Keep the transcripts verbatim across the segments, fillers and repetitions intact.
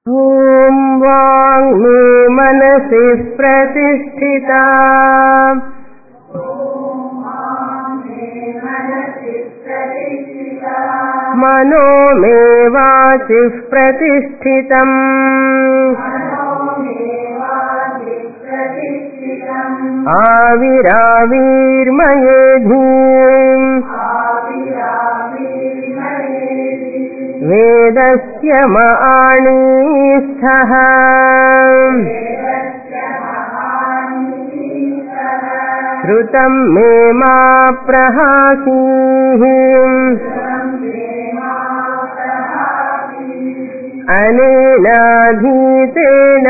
ఓం వాంగ్మే మనసి ప్రతిష్ఠితా మనో మే వాచి ప్రతిష్ఠితం ఆవిరావిర్మయేధి వేదస్య మహానీస్థః శ్రుతం మే మా ప్రహాసీః అనేనాధీతేన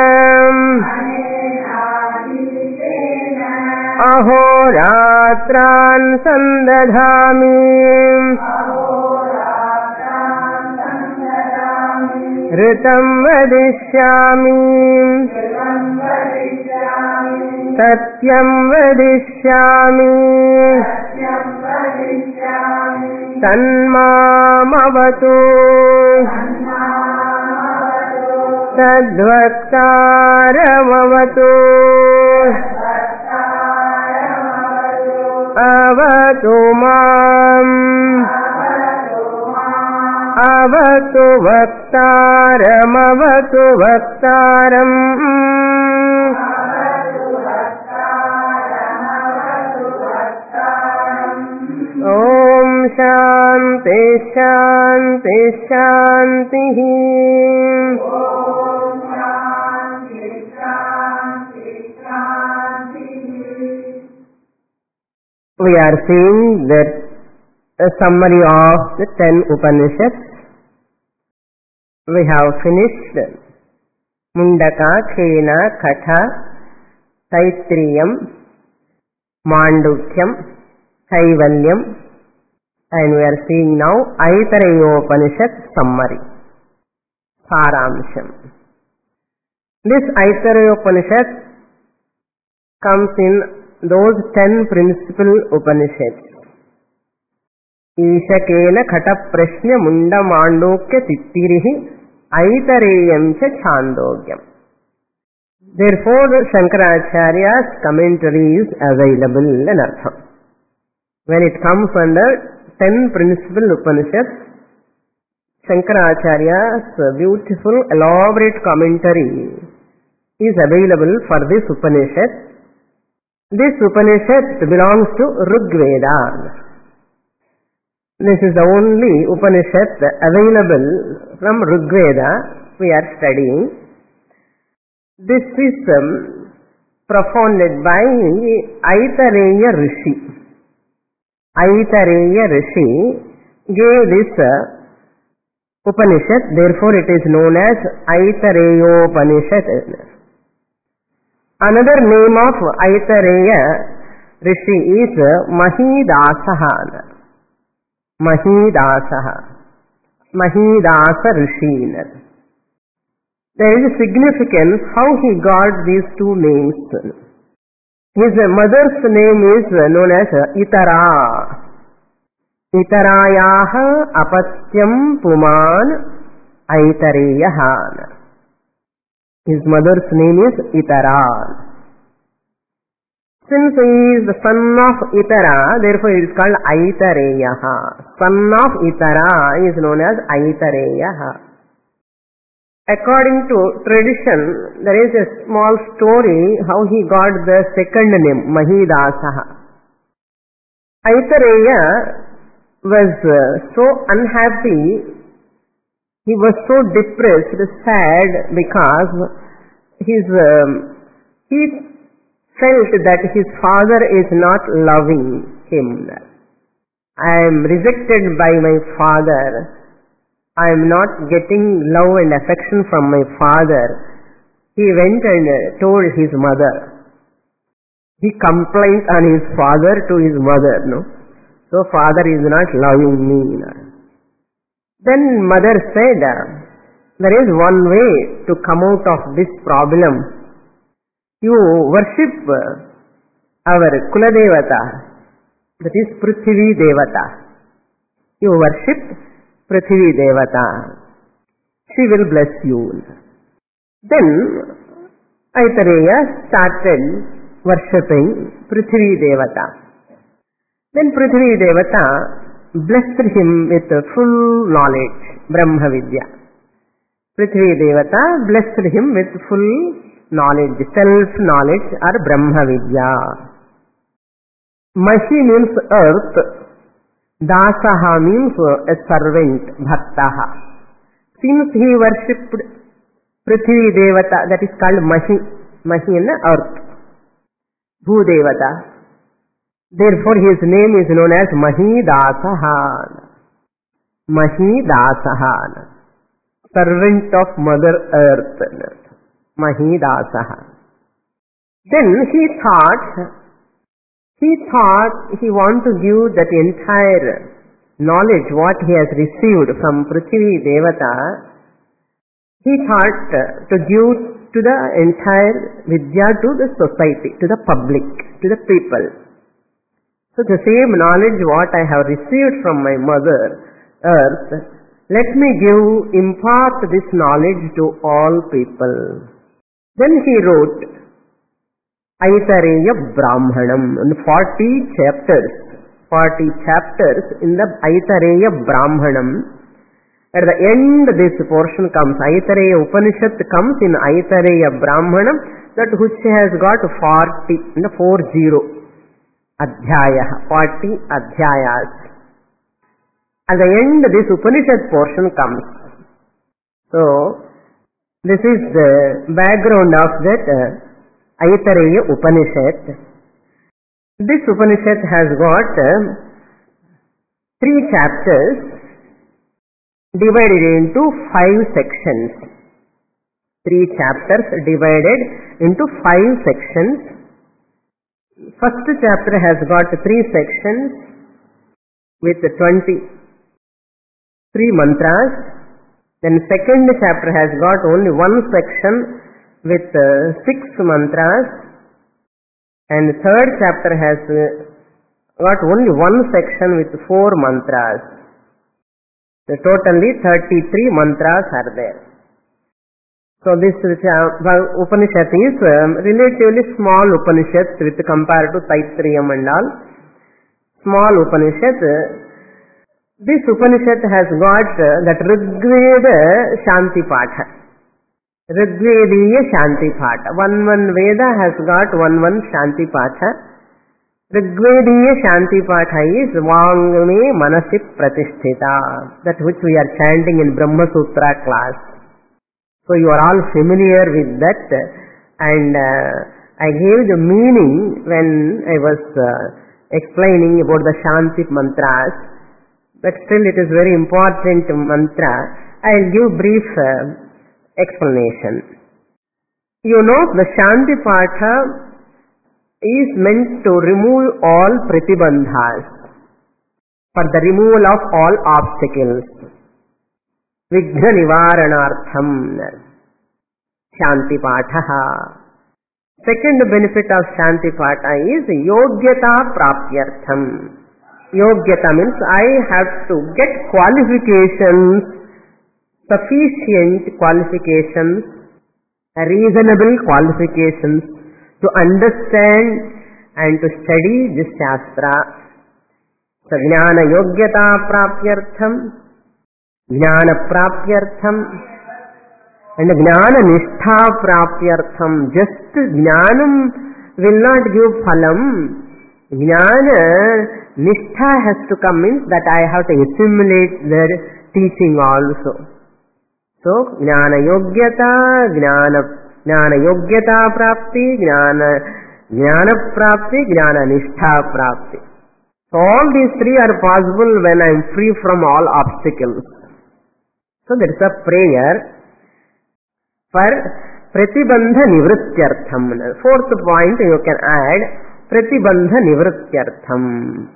అహోరాత్రాన్ సందధామి ఋతం వదిష్యామి సత్యం వదిష్యామి తన్మామవతు తద్వక్తారమవతు అవతు మాం అవతు వక్తారమవతు వక్తారం ఓం శాంతి శాంతి శాంతి. We are seeing that a summary of the ten Upanishads. We have finished Mundaka, Khena, Katha, Taitriyam, Mandukyam, Kaivalyam, and we are seeing now Aitareyopanishad summary, Saramsham. This Aitareyopanishad comes in those ten principal Upanishads. Ishakena Khata Prashna Munda Mandukya Tittirihi Aitareyam cha Chandogyam. Therefore, Shankaracharya's commentary is available in Artham. When it comes under ten principal Upanishads, Shankaracharya's beautiful elaborate commentary is available for this Upanishad. This Upanishad belongs to Rigveda. This is the only Upanishad available from Rigveda we are studying. This is um, propounded by Aitareya Rishi. Aitareya Rishi gave this uh, Upanishad, therefore it is known as Aitareyopanishad. Another name of Aitareya Rishi is Mahidasaha. Mahidasaha. Mahidasa Rishi. There is a significance how he got these two names. His mother's name is known as Itara. Itarayaha apatyam puman Aitareyaha. His mother's name is Itara. Since he is the son of Itara, therefore it is called Aitareyaha. Son of Itara is known as Aitareyaha. According to tradition, there is a small story how he got the second name, Mahidasaha. Aitareya was so unhappy, he was so depressed, sad, because his um, he felt that his father is not loving him. I am rejected by my father. I am not getting love and affection from my father. He went and told his mother. He complained on his father to his mother. No, so father is not loving me. Then mother said, there is one way to come out of this problem. You worship our Kuladevata, that is Prithvi Devata. You worship Prithvi Devata. she will bless you. Then Aitareya started worshipping Prithvi Devata. Then Prithvi Devata blessed him with full knowledge, Brahma Vidya. Prithvi Devata blessed him with full knowledge, self-knowledge or Brahma Vidya. Mahi means earth, Dasaha means a servant, Bhaktaha. Since he worshipped Prithvi Devata, that is called Mahi, Mahi in earth, Bhudevata. Therefore his name is known as Mahidasaha. Mahidasaha, servant of Mother Earth, Mahidasaha. Then he thought, he thought he wanted to give that entire knowledge what he has received from Prithvi Devata. He thought to give to the entire Vidya to the society, to the public, to the people. So the same knowledge what I have received from my Mother Earth, let me give, impart this knowledge to all people. Then he wrote Aitareya Brahmanam in forty chapters, forty chapters in the Aitareya Brahmanam. At the end this portion comes, Aitareya Upanishad comes in Aitareya Brahmanam, that which has got forty, in the four zero, Adhyaya, forty Adhyayas. At the end this Upanishad portion comes. So, this is the background of that uh, Aitareya Upanishad. This Upanishad has got uh, three chapters divided into five sections. Three chapters divided into five sections. First chapter has got three sections with twenty-three mantras. Then second chapter has got only one section with uh, six mantras. And third chapter has uh, got only one section with four mantras. So totally thirty-three mantras are there. So this uh, Upanishad is um, relatively small Upanishad with compared to Taittiriya and all. Small Upanishad. Uh, this Upanishad has got uh, that Rigveda Shanti Patha. Rigvediya Shanti Patha. One one Veda has got one one Shanti Patha. Rigvediya Shanti Patha is Vangme Manasi Pratisthita, that which we are chanting in Brahma Sutra class. So you are all familiar with that, and uh, I gave the meaning when I was uh, explaining about the Shanti mantras, but still it is very important mantra. I will give brief uh, explanation. You know, the Shanti Patha is meant to remove all pratibandhas, for the removal of all obstacles. Vigna Nivaranartham, Shanti Patha. Second benefit of Shanti Patha is Yogyata Prapyartham. Yogyata means I have to get qualifications, sufficient qualifications, reasonable qualifications to understand and to study this Shastra. So, Jnana Yogyata Prapyartham, Jnana Prapyartham, and Jnana Nishtha Prapyartham. Just Jnanam will not give phalam. Jnana Nishtha has to come, means that I have to assimilate their teaching also. So, Jnana Yogyata, Jnana Jnana Yogyata Prapti, Jnana Jnana Prapti, Jnana Nishtha Prapti. So all these three are possible when I am free from all obstacles. So there is a prayer for Pratibandha Nivrityartham. Fourth point you can add, Pratibandha Nivrityartham.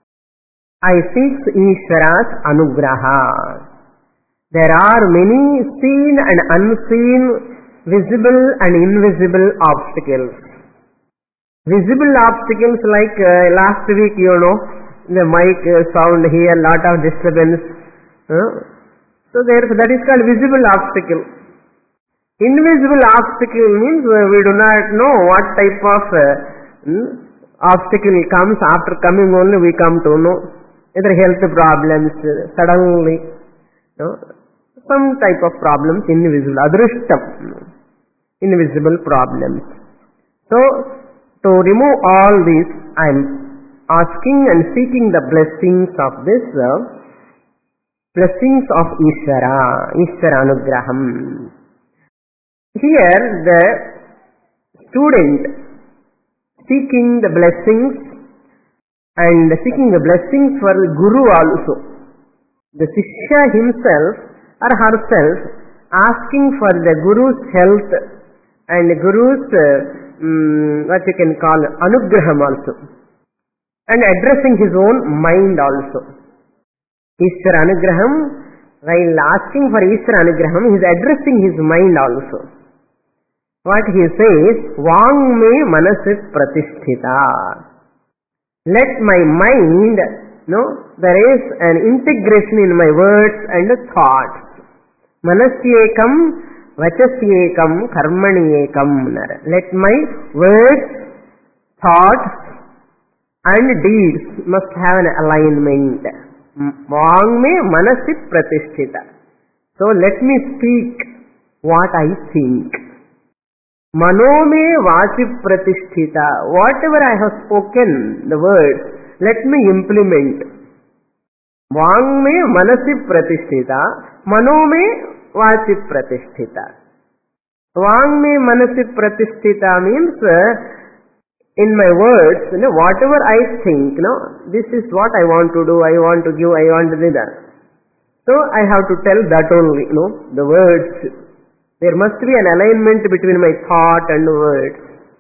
I seek Ishvara's Anugraha. There are many seen and unseen, visible and invisible obstacles. Visible obstacles like uh, last week, you know, the mic uh, sound here, lot of disturbance. Uh, So therefore that is called visible obstacle. Invisible obstacle means uh, we do not know what type of uh, hmm, obstacle comes. After coming only we come to know. Either health problems, uh, suddenly, no, some type of problems, invisible, adrishtam, invisible problems. So, to remove all these, I am asking and seeking the blessings of this, uh, blessings of Ishvara, Ishvara Anugraham. Here, the student seeking the blessings and seeking the blessings for the Guru also. The Shishya himself or herself asking for the Guru's health and the Guru's uh, um, what you can call Anugraham also, and addressing his own mind also. Ishvara Anugraham, while asking for Ishvara Anugraham, he is addressing his mind also. What he says, Vang me manasit pratisthita. Let my mind, no, there is an integration in my words and thoughts. Manasyekam, vachasyekam, karmanyekam. Let my words, thoughts and deeds must have an alignment. Vang me manasit pratisthita. So let me speak what I think. Manome vachi pratisthita. Whatever I have spoken, the words, let me implement. Vangme manasi pratisthita. Manome vachi pratisthita. Vangme manasi pratisthita means uh, in my words, you know, whatever I think, you know, this is what I want to do, I want to give, I want to do that. So I have to tell that only, you know, the words. There must be an alignment between my thought and words.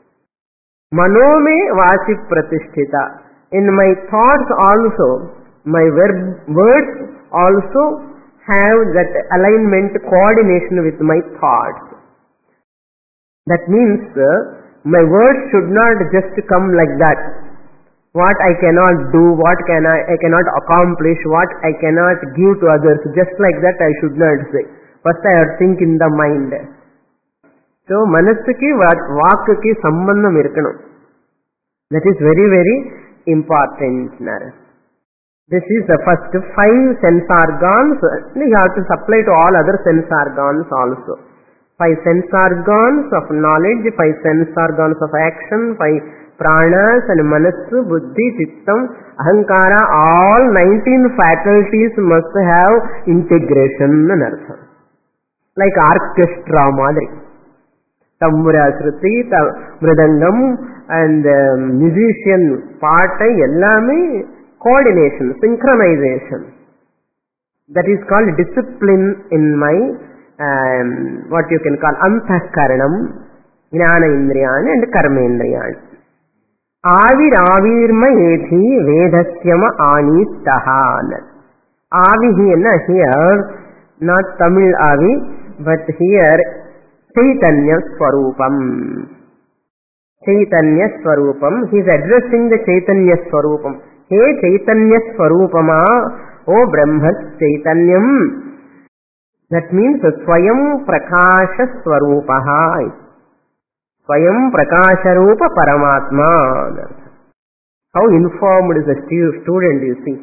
Manome vachi pratisthita. In my thoughts also, my verb, words also have that alignment, coordination with my thoughts. That means uh, my words should not just come like that. What I cannot do, what can I, I cannot accomplish, what I cannot give to others, just like that I should not say. First I have to think in the mind. So, manassuki, vaakki sambandham irkanam. That is very, very important. This is the first five sense organs. You have to supply to all other sense organs also. Five sense organs of knowledge, five sense organs of action, five pranas and manassu, buddhi, chittam, ahankara, all nineteen faculties must have integration and artham. Like orchestra madri. Tambura, shruti, mridangam and um, musician part ellame coordination, synchronization. That is called discipline in my um, what you can call antahkaranam, jnana indriyani and karma indriyani. Avir avirma ethi vedasyama anistahan. Avi here, not Tamil avi, but here Chaitanya Swarupam. Chaitanya Swarupam. He is addressing the Chaitanya Swarupam. Hey Chaitanya Swarupama, O Brahma Chaitanyam. That means Swayam Prakasha Swarupaha. Swayam Prakasha Rupa Paramatma. How informed is the student, you see.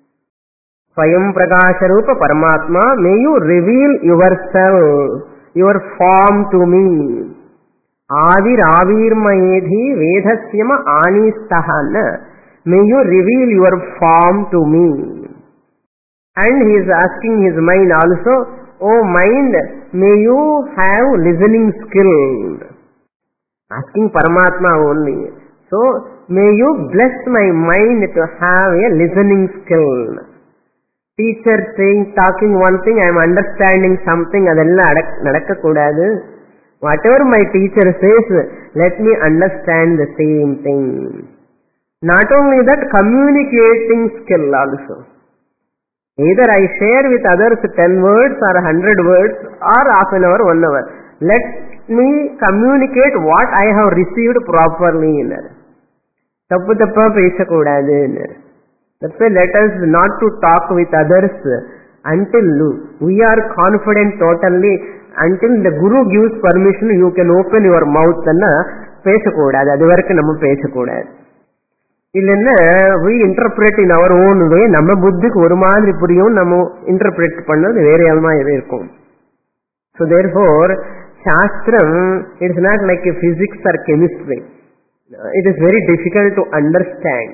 Swayam Prakasha Rupa Paramatma, may you reveal yourself, your form to me. Avir avir mayedhi vedasyama anistahana. May you reveal your form to me. And he is asking his mind also, O mind, may you have listening skill. Asking Paramatma only. So, may you bless my mind to have a listening skill. Teacher saying, talking one thing, I am understanding something, adella nadakka kodadu. Whatever my teacher says, let me understand the same thing. Not only that, communicating skill also. Either I share with others ten words or a hundred words or half an hour, one hour. Let me communicate what I have received properly. Tappu tappa pesakodadu. That's why let us not to talk with others until we are confident totally, until the Guru gives permission, you can open your mouth and பேசக்கூடாது. அது வரைக்கும் நம்ம பேசக்கூடாது. இல்லைன்னா we interpret in our own way. நம்ம புத்திக்கு ஒரு மாதிரி புரியும், நம்ம இன்டர்பிரேட் பண்ணது வேற மாதிரி இருக்கும். So therefore, Shastram, it is not like a physics or chemistry. It is very difficult to understand.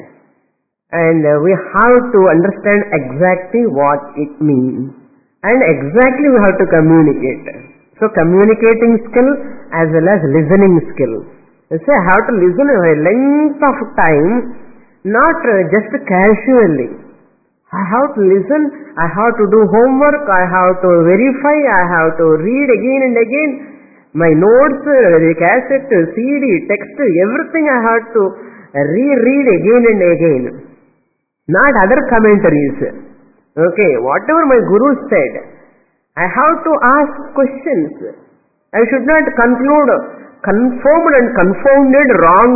And we have to understand exactly what it means. And exactly we have to communicate. So communicating skill as well as listening skill. So I have to listen a length of time, not just casually. I have to listen, I have to do homework, I have to verify, I have to read again and again. My notes, the cassette, C D, text, everything I have to reread again and again. Not other commentaries. Okay, whatever my Guru said, I have to ask questions. I should not conclude confirmed and confounded wrong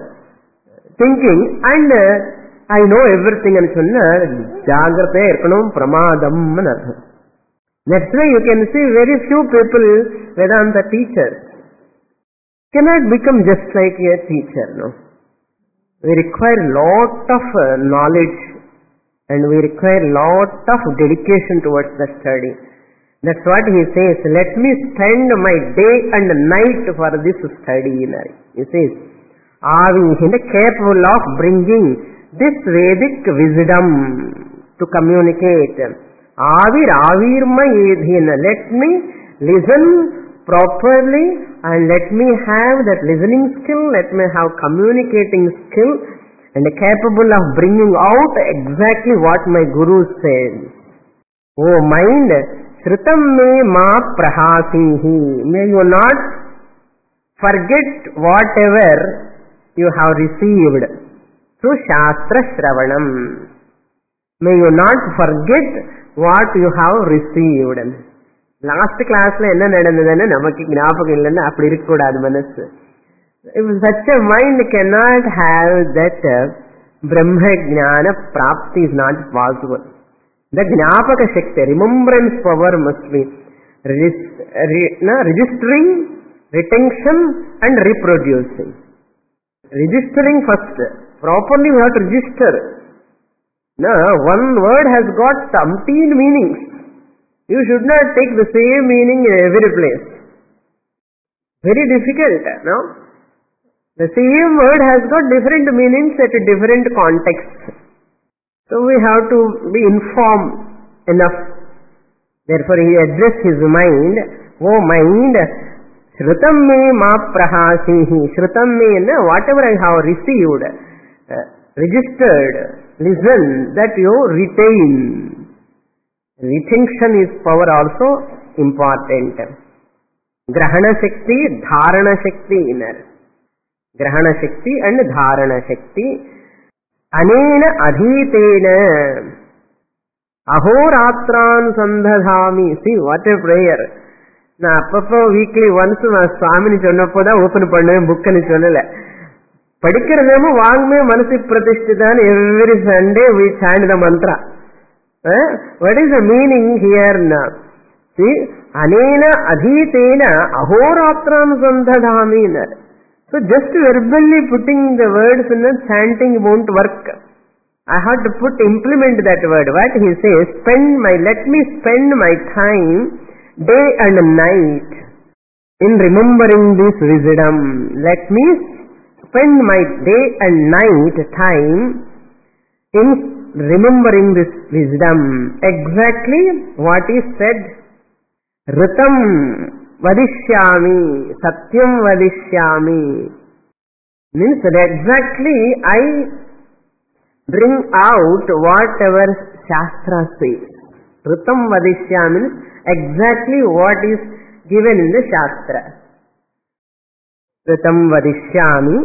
thinking and I know everything and sonna jagrate irkanum pramadam nu artham. That's why you can see very few people, Vedanta teachers, cannot become just like a teacher. No, we require lot of uh, knowledge and we require lot of dedication towards the study. That's what he says, let me spend my day and night for this study. He says, are we capable of bringing this Vedic wisdom to communicate? Avir avirma edhina. Let me listen properly and let me have that listening skill, let me have communicating skill and capable of bringing out exactly what my Guru says. Oh mind, Shrutam me ma prahasihi. May you not forget whatever you have received through Shastra Shravanam. May you not forget what you have received. Last class la enna nadandadana namakku gnapakam illanna appadi irukkodadu manasu. If such a mind cannot have that uh, Brahma Jnana Prapti is not possible. The Gnapaka Shakti, remembrance power must be regis- re- na, registering, retention and reproducing. Registering first. Properly we have to register. Now, one word has got umpteen meanings. You should not take the same meaning in every place. Very difficult, no? The same word has got different meanings at different contexts. So we have to be informed enough. Therefore he addressed his mind, oh mind, Shrutam me ma prahasihi. Shrutam me, whatever I have received, uh, registered, listen, that you retain. Retention is power also important. Grahana Shakti, Dharana Shakti inner. Grahana Shakti and Dharana Shakti. Anena adhitena ahoratran sandhadhami. See, what a prayer. Na appa weekly once na Swamini sonnappoda open pannuven book ani sollala. Padikkiradhemu vaangme manasi pratishthitan. Every Sunday we chant the mantra. Eh? What is the meaning here now? See, anena adhitena ahoratran sandhadhami. So just verbally putting the words in the chanting won't work. I have to put, implement that word. What he says, spend my, let me spend my time, day and night, in remembering this wisdom. Let me spend my day and night time in remembering this wisdom. Exactly what is said. Ritam vadishyami, satyam vadishyami. Means that exactly I bring out whatever Shastra says. Ritam vadishyami means exactly what is given in the Shastra. Ritam vadishyami,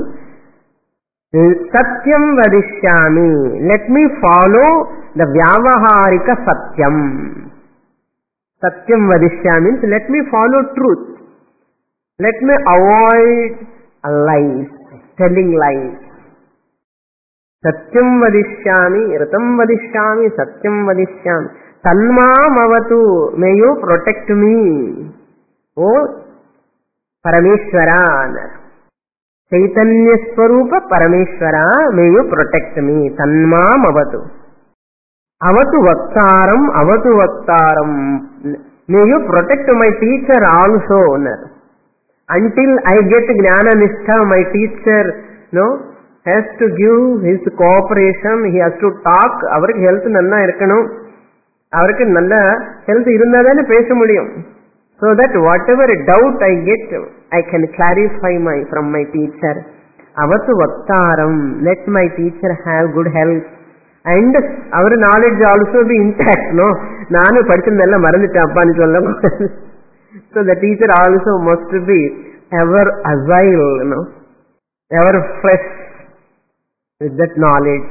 satyam vadishyami. Let me follow the vyavaharika satyam. Satyam vadishyami means let me follow truth. Let me avoid lies, telling lies. Satyam vadishyami, ritam vadishyami, satyam vadishyami. Tanmamavatu, may you protect me. Oh Parameshwara. Chaitanya Swarupa Parameshwara, may you protect me. Tanmamavatu. Avatu Vaktaram, Avatu Vaktaram. May you protect my teacher also. Until I get Jnana Nishtha, my teacher no, has to give his cooperation, he has to talk. Avarku health nanna irkanum. Avarku nalla health irundadane pesha mudiyum. So that whatever doubt I get, I can clarify my from my teacher. Avatu Vaktaram, let my teacher have good health. And our knowledge also be intact, no? Nanu padichandella marandita appa ani solla. So the teacher also must be ever agile, you know, ever fresh with that knowledge.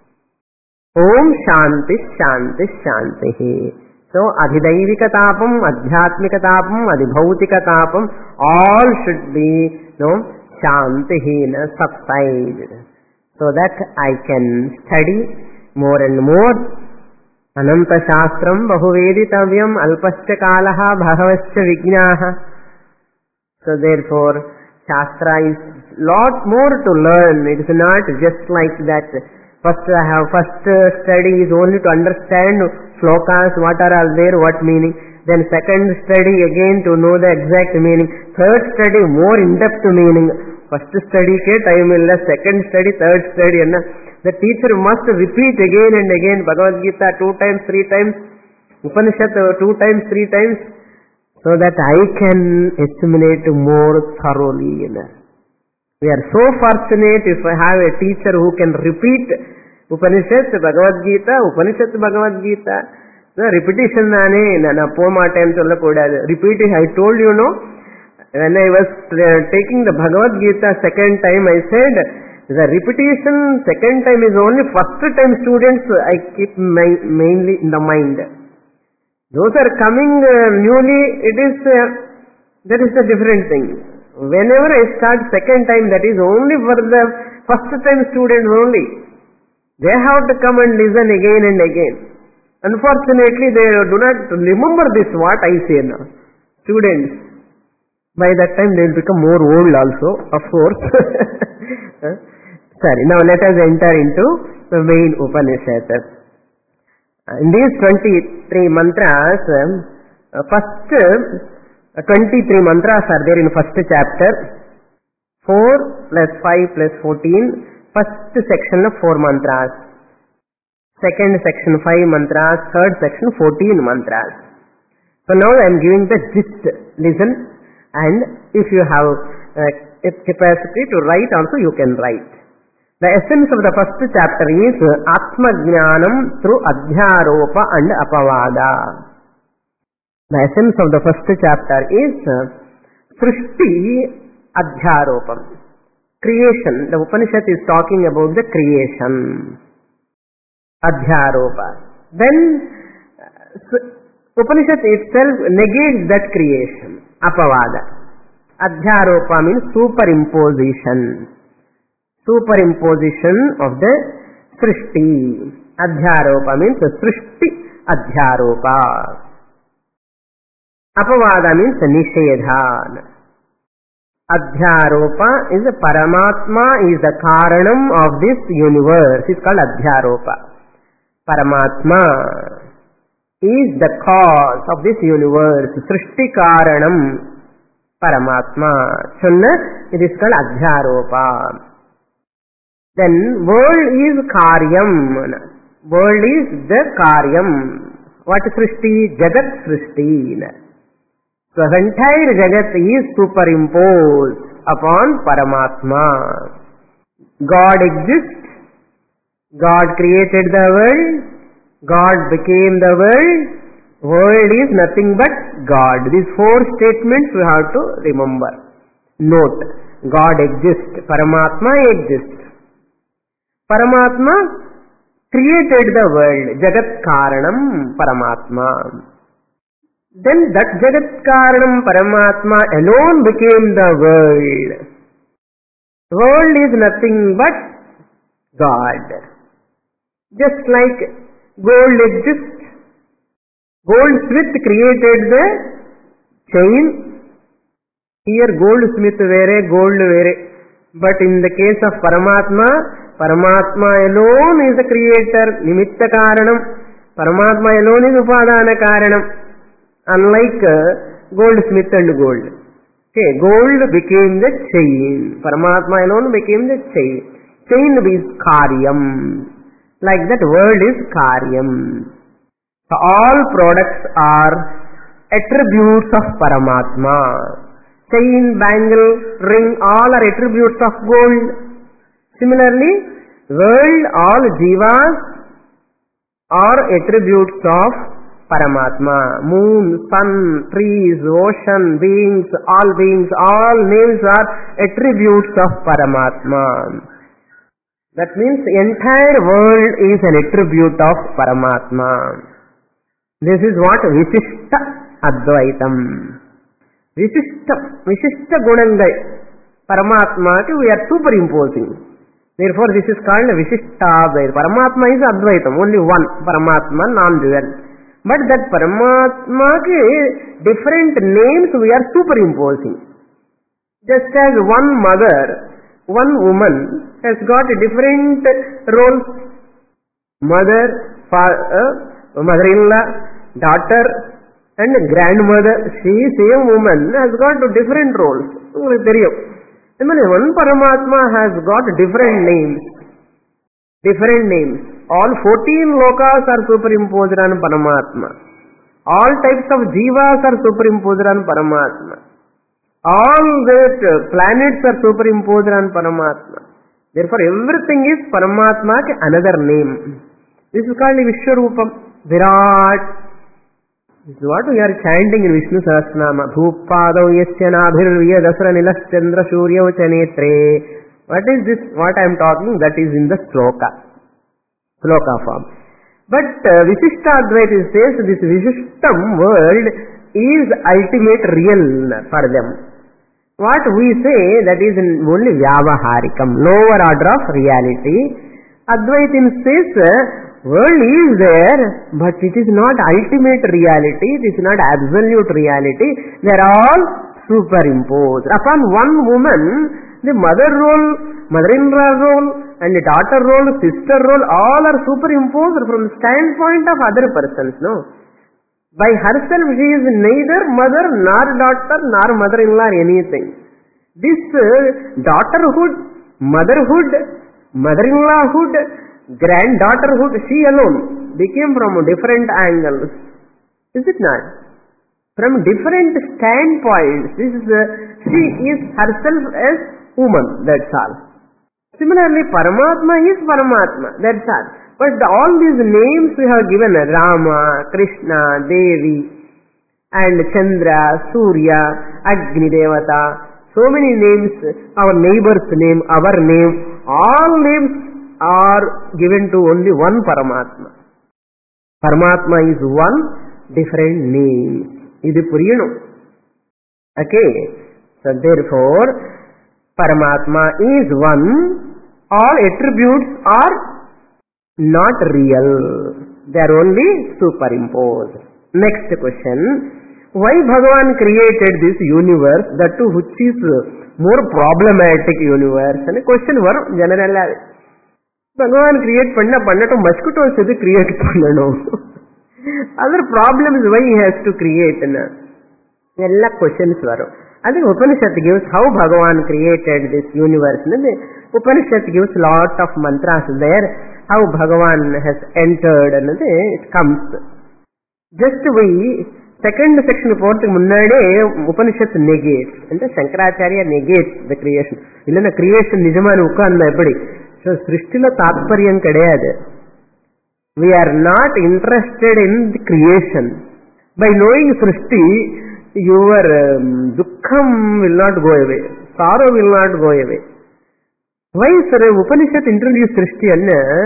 Om Shanti Shanti Shanti. So Adhidaivika-tapam, Adhyatmika-tapam, Adhibhautika-tapam, all should be, you know, Shanti, subside, so that I can study more and more. Ananta Shastram Bahuveditavyam Alpascha Kalaha Bhavascha Vijnaha. So therefore, Shastra is lot more to learn. It is not just like that. First I have first study is only to understand slokas, what are all there, what meaning. Then second study again to know the exact meaning. Third study more in-depth meaning. First study ke time illa, second study, third study enna. The teacher must repeat again and again Bhagavad Gita two times, three times, Upanishad two times, three times, so that I can assimilate more thoroughly. We are so fortunate if I have a teacher who can repeat Upanishad, Bhagavad Gita, Upanishad, Bhagavad Gita. The repetition nane na poma time solla kodadu. Repeating, I told you, no, when I was taking the Bhagavad Gita second time, I said, the repetition second time is only first time students I keep my, mainly in the mind. Those are coming uh, newly, it is, uh, that is a different thing. Whenever I start second time, that is only for the first time students only. They have to come and listen again and again. Unfortunately, they do not remember this what I say now. Students, by that time they will become more old also, of course. Sorry, now let us enter into the main Upanishad. In these twenty-three mantras, uh, first uh, twenty-three mantras are there in first chapter. four plus five plus fourteen. First section of four mantras. Second section five mantras. Third section fourteen mantras. So now I am giving the gist. Listen, and if you have uh, capacity to write also, you can write. The essence of the first chapter is Atma Jnanam through Adhyaropa and Apavada. The essence of the first chapter is Srishti Adhyaropam. Creation. The Upanishad is talking about the creation. Adhyaropa. Then Upanishad itself negates that creation. Apavada. Adhyaropa means superimposition. Superimposition of the Srishti. Adhyaropa means Srishti Adhyaropa. Apavada means Nishedha. Adhyaropa is Paramatma, is the Karanam of this universe. It's called Adhyaropa. Paramatma is the cause of this universe. Srishti Karanam. Paramatma. Chunna, it is called Adhyaropa. Then world is Karyam. World is the Karyam. What is Srishti? Jagat Srishti. So the entire Jagat is superimposed upon Paramatma. God exists. God created the world. God became the world. World is nothing but God. These four statements we have to remember. Note. God exists. Paramatma exists. Paramatma created the world. Jagat Karanam Paramatma. Then that Jagat Karanam Paramatma alone became the world. World is nothing but God. Just like gold exists, Goldsmith created the chain. Here goldsmith vere, gold vere. But in the case of Paramatma, Paramatma alone is the creator, Nimitta Karanam. Paramatma alone is Upadana Karanam. Unlike uh, goldsmith and gold. Okay, gold became the chain. Paramatma alone became the chain. Chain is Karyam. Like that word is Karyam. So all products are attributes of Paramatma. Chain, bangle, ring, all are attributes of gold. Similarly, world, all jivas are attributes of Paramatma. Moon, sun, trees, ocean, beings, all beings, all names are attributes of Paramatma. That means the entire world is an attribute of Paramatma. This is what Visishta Advaitam. Visishta, Visishta Gunangai. Paramatma we are superimposing. Therefore this is called Visishta Advaita. Paramatma is Advaitam, only one. Paramatma, non-dual. But that Paramatma different names we are superimposing. Just as one mother, one woman has got different roles. Mother, father, mother-in-law, daughter, and grandmother. She, same woman, has got different roles. One Paramatma has got different names. Different names. All fourteen lokas are superimposed on Paramatma. All types of jivas are superimposed on Paramatma. All that planets are superimposed on Paramatma. Therefore, everything is Paramatma another name. This is called Vishwarupam, Virat. This is what we are chanting in Vishnu Sahasranama. Dhuppadau yasya nabhirvya dasra nilaschandra surya uchanetre. What is this? What I am talking? That is in the sloka. Sloka form. But uh, Visishta Advaita says this Vishishtam world is ultimate real for them. What we say, that is only Vyavaharikam, lower order of reality. Advaitin says world is there, but it is not ultimate reality, it is not absolute reality. They are all superimposed. Upon one woman, the mother role, mother-in-law role, and the daughter role, sister role, all are superimposed from the standpoint of other persons, no? By herself she is neither mother, nor daughter, nor mother-in-law or anything. This uh, daughterhood, motherhood, mother-in-lawhood, granddaughterhood, she alone became from different angles. Is it not? From different standpoints. This is, uh, she is herself as woman, that's all. Similarly, Paramatma is Paramatma, that's all. But the, all these names we have given, Rama, Krishna, Devi, and Chandra, Surya, Agni Devata, so many names, our neighbor's name, our name, all names are given to only one Paramatma. Paramatma is one, different names. Idu puriyanu. Okay. So therefore, Paramatma is one. All attributes are not real. They are only superimposed. Next question. Why Bhagavan created this universe, that too which is more problematic universe? And a question var general. Bhagavan create panna panna to mosquitoes is create panna. Other problems why he has to create na. Ella questions varu. I think Upanishad gives how Bhagavan created this universe. Upanishad gives lot of mantras there, how Bhagavan has entered and it comes. Just we, second section போறதுக்கு முன்னாடி Upanishad negates. And Shankaracharya negates the creation. இல்லைன்னா creation நிஜமான உட்கார்ந்தா எப்படி? So சிருஷ்டில தாத்பரியம் கிடையாது. We are not interested in the creation. By knowing Srishti, your um, dukkham will not go away. Sorrow will not go away. Why, sir, Upanishad introduced Srishti and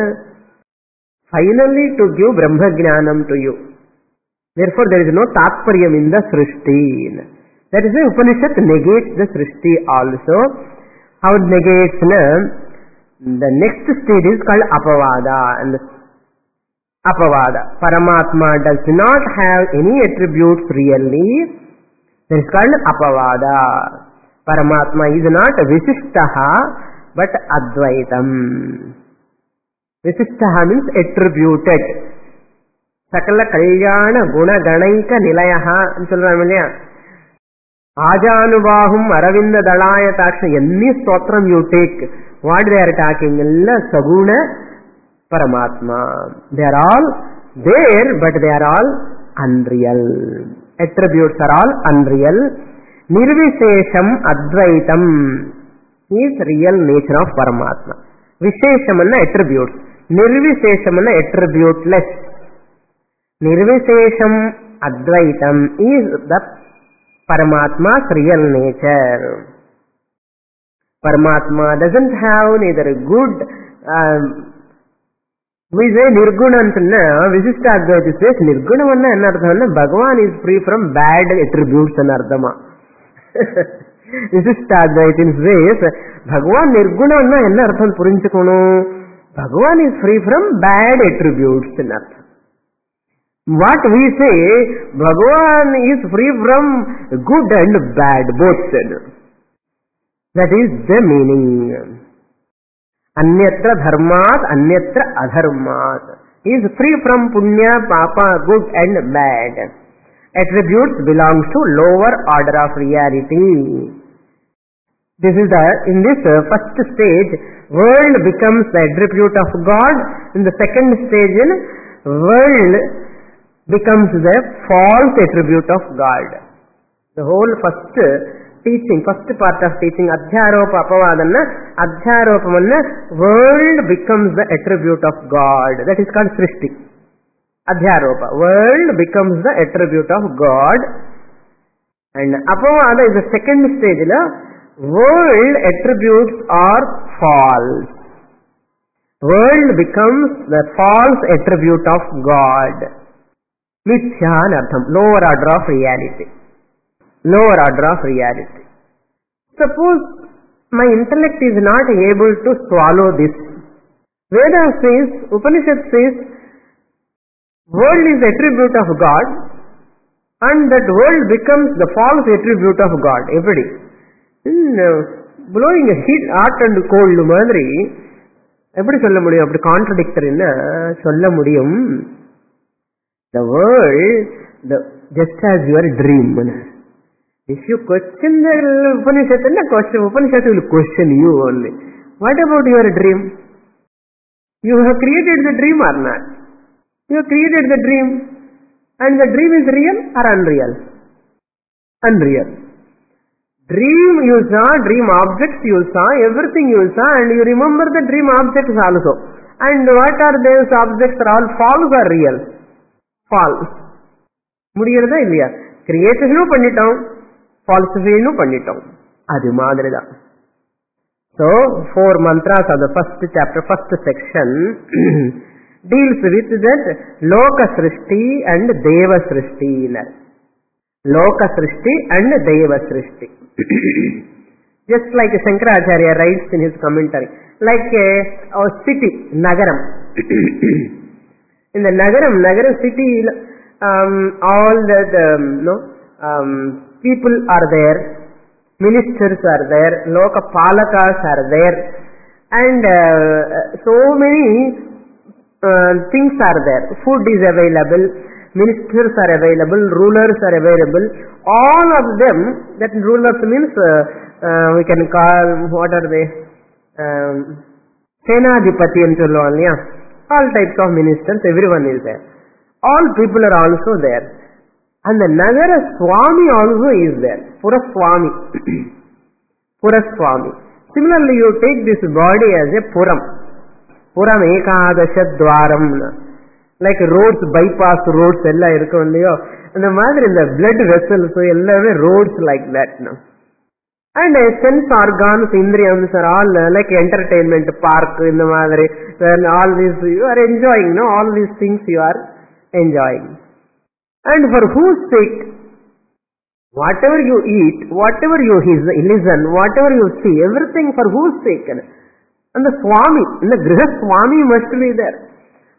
finally to give Brahma Jnanam to you. Therefore, there is no tatparyam in the Srishti. That is why Upanishad negates the Srishti also. How it negates? Na? The next stage is called Apavada. And Apavada. Paramatma does not have any attributes really. That is called apavada. Paramatma is not visishtaha but advaitam. Visishtaha means attributed. Sakala kalyana guna ganaika nilayaha and solramilya. Ajanubahum aravinda dalaya taksha. Any stotram you take, what they are talking? Illa saguna Paramatma. They are all there, but they are all unreal. Attributes are all unreal. Nirvishesham Advaitam is real nature of Paramatma. Vishesham is attributes. Nirvishesham is attributeless. Nirvishesham Advaitam is the Paramatma's real nature. Paramatma doesn't have neither good um, we say Nirguna antanna, Visishta Advaita says Nirguna vanna enna arthamna Bhagavan is free from bad attributes and arthama. Visishta Advaita says Bhagavan Nirguna vanna enna artham purinchukonu. Bhagavan is free from bad attributes in artham. What we say, Bhagavan is free from good and bad, both said. That is the meaning. Anyatra dharmat, anyatra adharmat. He is free from punya, papa, good and bad. Attributes belongs to lower order of reality. This is the, in this uh, first stage, world becomes the attribute of God. In the second stage, world becomes the false attribute of God. The whole first teaching, first part of teaching, Adhyaropa Apavadanna, Adhyaropamanna, world becomes the attribute of God. That is called Srishti. Adhyaropa, world becomes the attribute of God. And Apavada is the second stage. World attributes are false. World becomes the false attribute of God. Mithya anartham, lower order of reality. Lower order of reality. Suppose my intellect is not able to swallow this. Veda says, Upanishad says, world is the attribute of God and that world becomes the false attribute of God every day. In uh, blowing a heat, hot and cold madri, எப்படி சொல்ல முடியும்? அப்படி கான்ட்ரடிக்டரின்னு சொல்ல முடியும். The world, the, just as your dream. If you question the Upanishad, then the question, Upanishad will question you only. What about your dream? You have created the dream or not? You have created the dream. And the dream is real or unreal? Unreal. Dream you saw, dream objects you saw, everything you saw, and you remember the dream objects also. And what are those objects? Are all false or real? False. முடியறதா இல்லையா? கிரியேஷனும் பண்ணிட்டோம், falsifying பண்ணிட்டோம். அது மாதிரிதான். So, four mantras of the first chapter, first section deals with that Loka Srishti and Deva Srishti. Loka Srishti and Deva Srishti. Just like Shankaracharya writes in his commentary, like a, a city, Nagaram. In the Nagaram, Nagaram city, um, all the, the no, um, people are there, ministers are there, Loka Palakas are there, and uh, so many uh, things are there. Food is available, ministers are available, rulers are available. All of them, that rulers means uh, uh, we can call, what are they? Um, Senadipati and Cholwan, yeah. All types of ministers, everyone is there. All people are also there. And the Nagara Swami also is there. Puraswami. Puraswami. Similarly, you take this body as a Puram. Puram Ekadasha Dwaram. Like roads, bypass roads, ella irukku illiyo. And the mother in the blood vessels, so ellave roads like that now. And uh, sense organs, indriyams are all uh, like entertainment park in the mother. Then all these you are enjoying, no? All these things you are enjoying. And for whose sake? Whatever you eat, whatever you listen, whatever you see, everything for whose sake? And the Swami, and the Griha Swami must be there.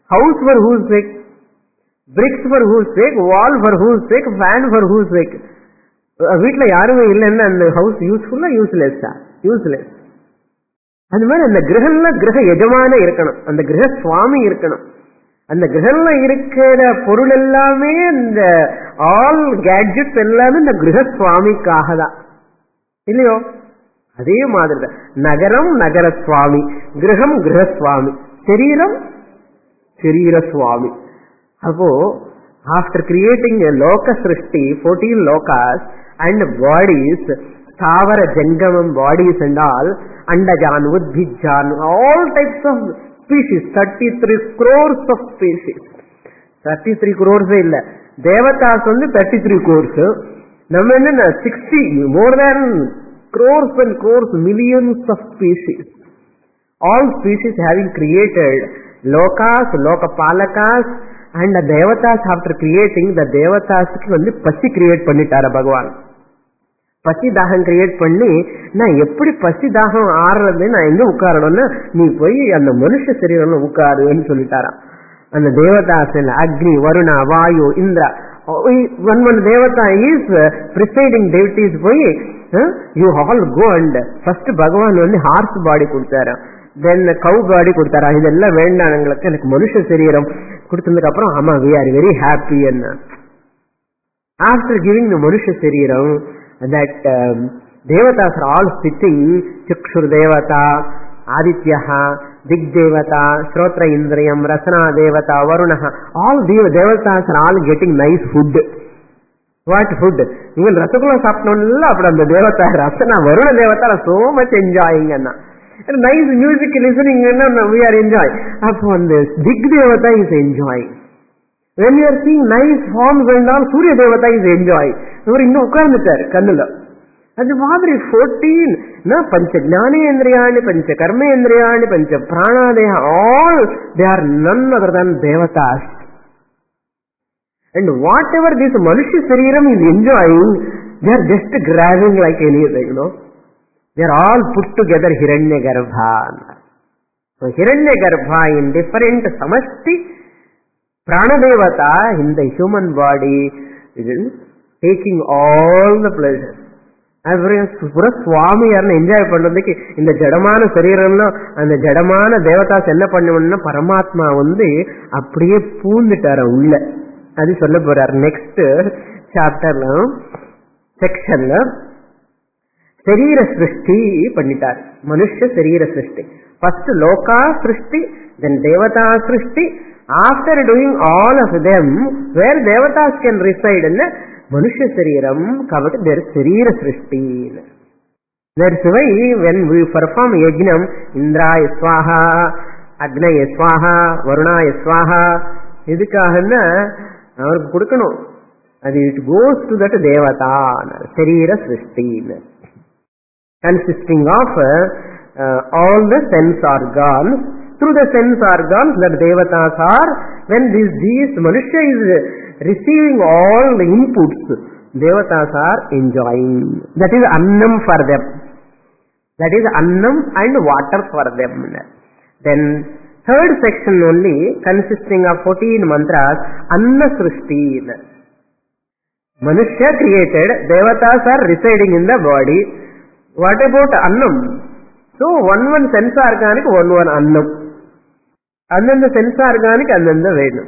House for whose sake? Bricks for whose sake? Wall for whose sake? Fan for whose sake? வீட்டில் யாருமே இல்லைன்னா அந்த house யூஸ்ஃபுல்லா யூஸ்லெஸ்ஸா? Useless. அது மாதிரி அந்த கிரகம்ல கிரக எஜமான இருக்கணும், அந்த கிரக சுவாமி இருக்கணும். அந்த கிரகம்ல இருக்கிற பொருள் எல்லாமே இந்த ஆல் கேட்ஜெட்ஸ் எல்லாமே இந்த கிரக சுவாமிக்காக தான் இல்லையோ? அதே மாதிரி தான் நகரம் நகர சுவாமி, கிரகம் கிரகசுவாமி, சரீரம் சரீர சுவாமி. அப்போ after creating a loka srishti, fourteen lokas and bodies, Stavara Jangamam bodies and all, Andajan, Udbhijan, all types of species, thirty-three crores of species. thirty-three crores illa. Devatas only thirty-three crores. Namma enna sixty, more than crores and crores, millions of species. All species having created lokas, lokapalakas, and the devatas after creating, the devatas ku vandu pasi create pannitara Bhagavan. பசி தாகம் create பண்ணி நான் எப்படி பசி தாகம் ஆறுறது, நான் எங்க உட்காரணும்னா நீ போய் அந்த மனுஷ சரீரம்ல உட்காருன்னு சொல்லிட்டாராம். அந்த தேவதாசன் அக்னி, வருணா, வாயு, இந்திரா, ஒன் ஒன் தேவதா இஸ் பிரிசைடிங் டெவிட்டிஸ் போய் you all go and first பகவான் வந்து ஹார்ஸ் பாடி கொடுத்தாரு, தென் கவு பாடி கொடுத்தாரா. இதெல்லாம் வேண்டாம் எங்களுக்கு, எனக்கு மனுஷ சரீரம் கொடுத்ததுக்கு அப்புறம் ஆமா வி ஆர் வெரி ஹாப்பி. என்ன ஆஃப்டர் கிவிங் த மனுஷ சரீரம், that um, devatas are all sitting, Chakshur devata, Adityaha, Dig devata, Shrotra Indrayam, Rasana devata, Varunaha, all the devatas are all getting nice food. What food? Even Rasagula sapnonilla from the devata, Rasana, Varuna devata are so much enjoying. And nice music listening, and we are enjoying. Upon this, Dig devata is enjoying. When you are seeing nice forms and all, Surya devata is enjoying. இவர் இன்னும் உட்கார்ந்துட்டாரு கண்ணுல. அது மாதிரி fourteen பஞ்ச ஞானேந்திரியாணி, பஞ்ச கர்மேந்திரியாணி, பஞ்ச பிராணாதய, all they are none other than devatas. And whatever this manushya sareeram is enjoying, they are just grabbing like anything, you know. They are all put together Hiranyagarbha. So Hiranyagarbha in different samashti, pranadevata in the human body is taking all the pleasures. புற சுவாமியார்னு enjoy பண்றதுக்கு இந்த ஜடமான சரீரம்ல அந்த ஜடமான தேவதாஸ் என்ன பண்ணுவோம்னா பரமாத்மா வந்து அப்படியே பூந்துட்டார உள்ள. அது சொல்ல போறார் நெக்ஸ்ட் சாப்டர்ல செக்ஷன்ல. சரீர சிருஷ்டி பண்ணிட்டார், மனுஷ சரீர சிருஷ்டி. ஃபர்ஸ்ட் லோகா சிருஷ்டி, தென் தேவதா சிருஷ்டி. After doing all of them, where devatas can reside in Manusha Sariram, covered their Sarira Srishti. That's why when we perform Yajnam, Indra Swaha, Agna Swaha, Varuna Swaha, Idikahana, our Purkano, and it goes to that Devata, Sarira Srishti, consisting of uh, all the sense organs. Through the sense organs that devatas are, when this, these Manusha is receiving all the inputs, devatas are enjoying. That is annam for them. That is annam and water for them. Then third section only consisting of fourteen mantras, Anna Srishti. Manusha created, devatas are residing in the body. What about annam? So one one sense organic, one one annam. Another sense organic, another Vedam.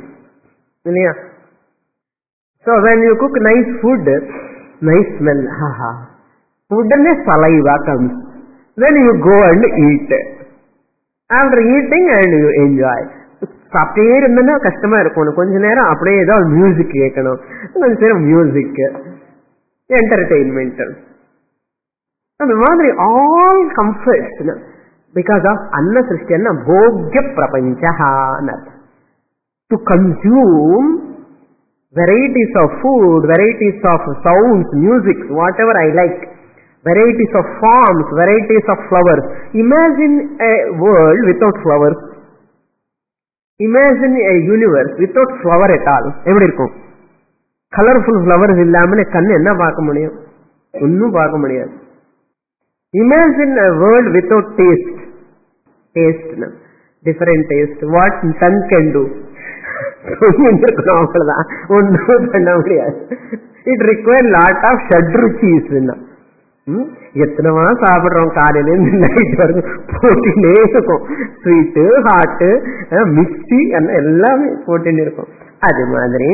So when you cook nice food, nice smell, haha. Food and saliva comes. Then you go and eat. After eating and you enjoy. Sapir and then a customer, Konjinera, play the music, music, entertainment. And the all comforts. Because of Anna Srishtana Bhogya Prapanchaha. To consume varieties of food, varieties of sounds, music, whatever I like, varieties of forms, varieties of flowers. Imagine a world without flowers. Imagine a universe without flower at all. Colorful flowers illamane kannu enna paaka mudiyum? Onnum paaka mudiyadu. Imagine a world without taste. Taste, different taste. What tongue can do? இருக்கணும், அவ்வளவுதான், ஒன்றும் பண்ண முடியாது. It require lot of ஷட்ருச்சீஸ். எத்தனைவா சாப்பிடுறோம், காலையில இருந்து நைட் வரைக்கும் போட்டினே இருக்கும். ஸ்வீட்டு, ஹாட்டு, மிக்சி எல்லாமே போட்டின்னு இருக்கும். அது மாதிரி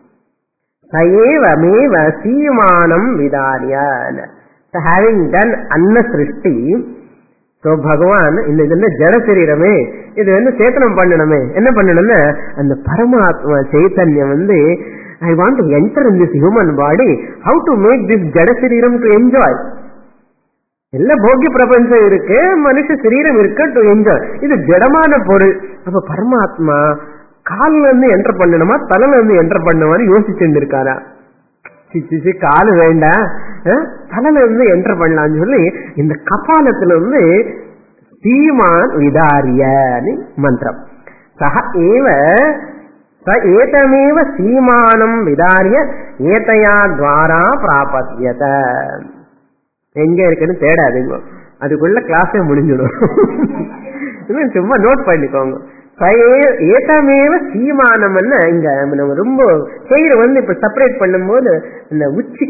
சயேவமேவ சீமானம் விதாரிய, ஹேவிங் டன் அன்ன சிருஷ்டி. சோ பகவான் இந்த இது ஜட சரீரமே, இது வந்து சேத்தனம் பண்ணணுமே, என்ன பண்ணணும்னா அந்த பரமாத்மா சைத்தன்யம் வந்து I want to enter in this human body. How to make this ஜட சரீரம் to enjoy? எல்லா போக்கிய பிரபஞ்சம் இருக்கு, மனுஷ சரீரம் இருக்கு டு என்ஜாய். இது ஜடமான பொருள். அப்ப பரமாத்மா காலில் இருந்து என்டர் பண்ணணுமா, தலையில இருந்து என்டர் பண்ணுவான்னு யோசிச்சுட்டு இருக்காரா? சிச்சி காலு வேண்டாம், தலையில இருந்து என்டர் பண்ணலாம்னு சொல்லி இந்த கபாலத்துல இருந்து சீமான் விதாரியன்னு மந்திரம். சக ஏவ ஏதமேவ சீமானம் விதாரிய ஏதையா துவாரா பிராபத்யத. எங்க இருக்குன்னு தேடாதீங்க, அதுக்குள்ள கிளாஸே முடிஞ்சிடும். சும்மா நோட் பண்ணிக்கோங்க. ஏதமேவ சீமானம். இங்க நம்ம ரொம்ப கயிறு வந்து இப்ப செப்பரேட் பண்ணும் போது இந்த உச்சி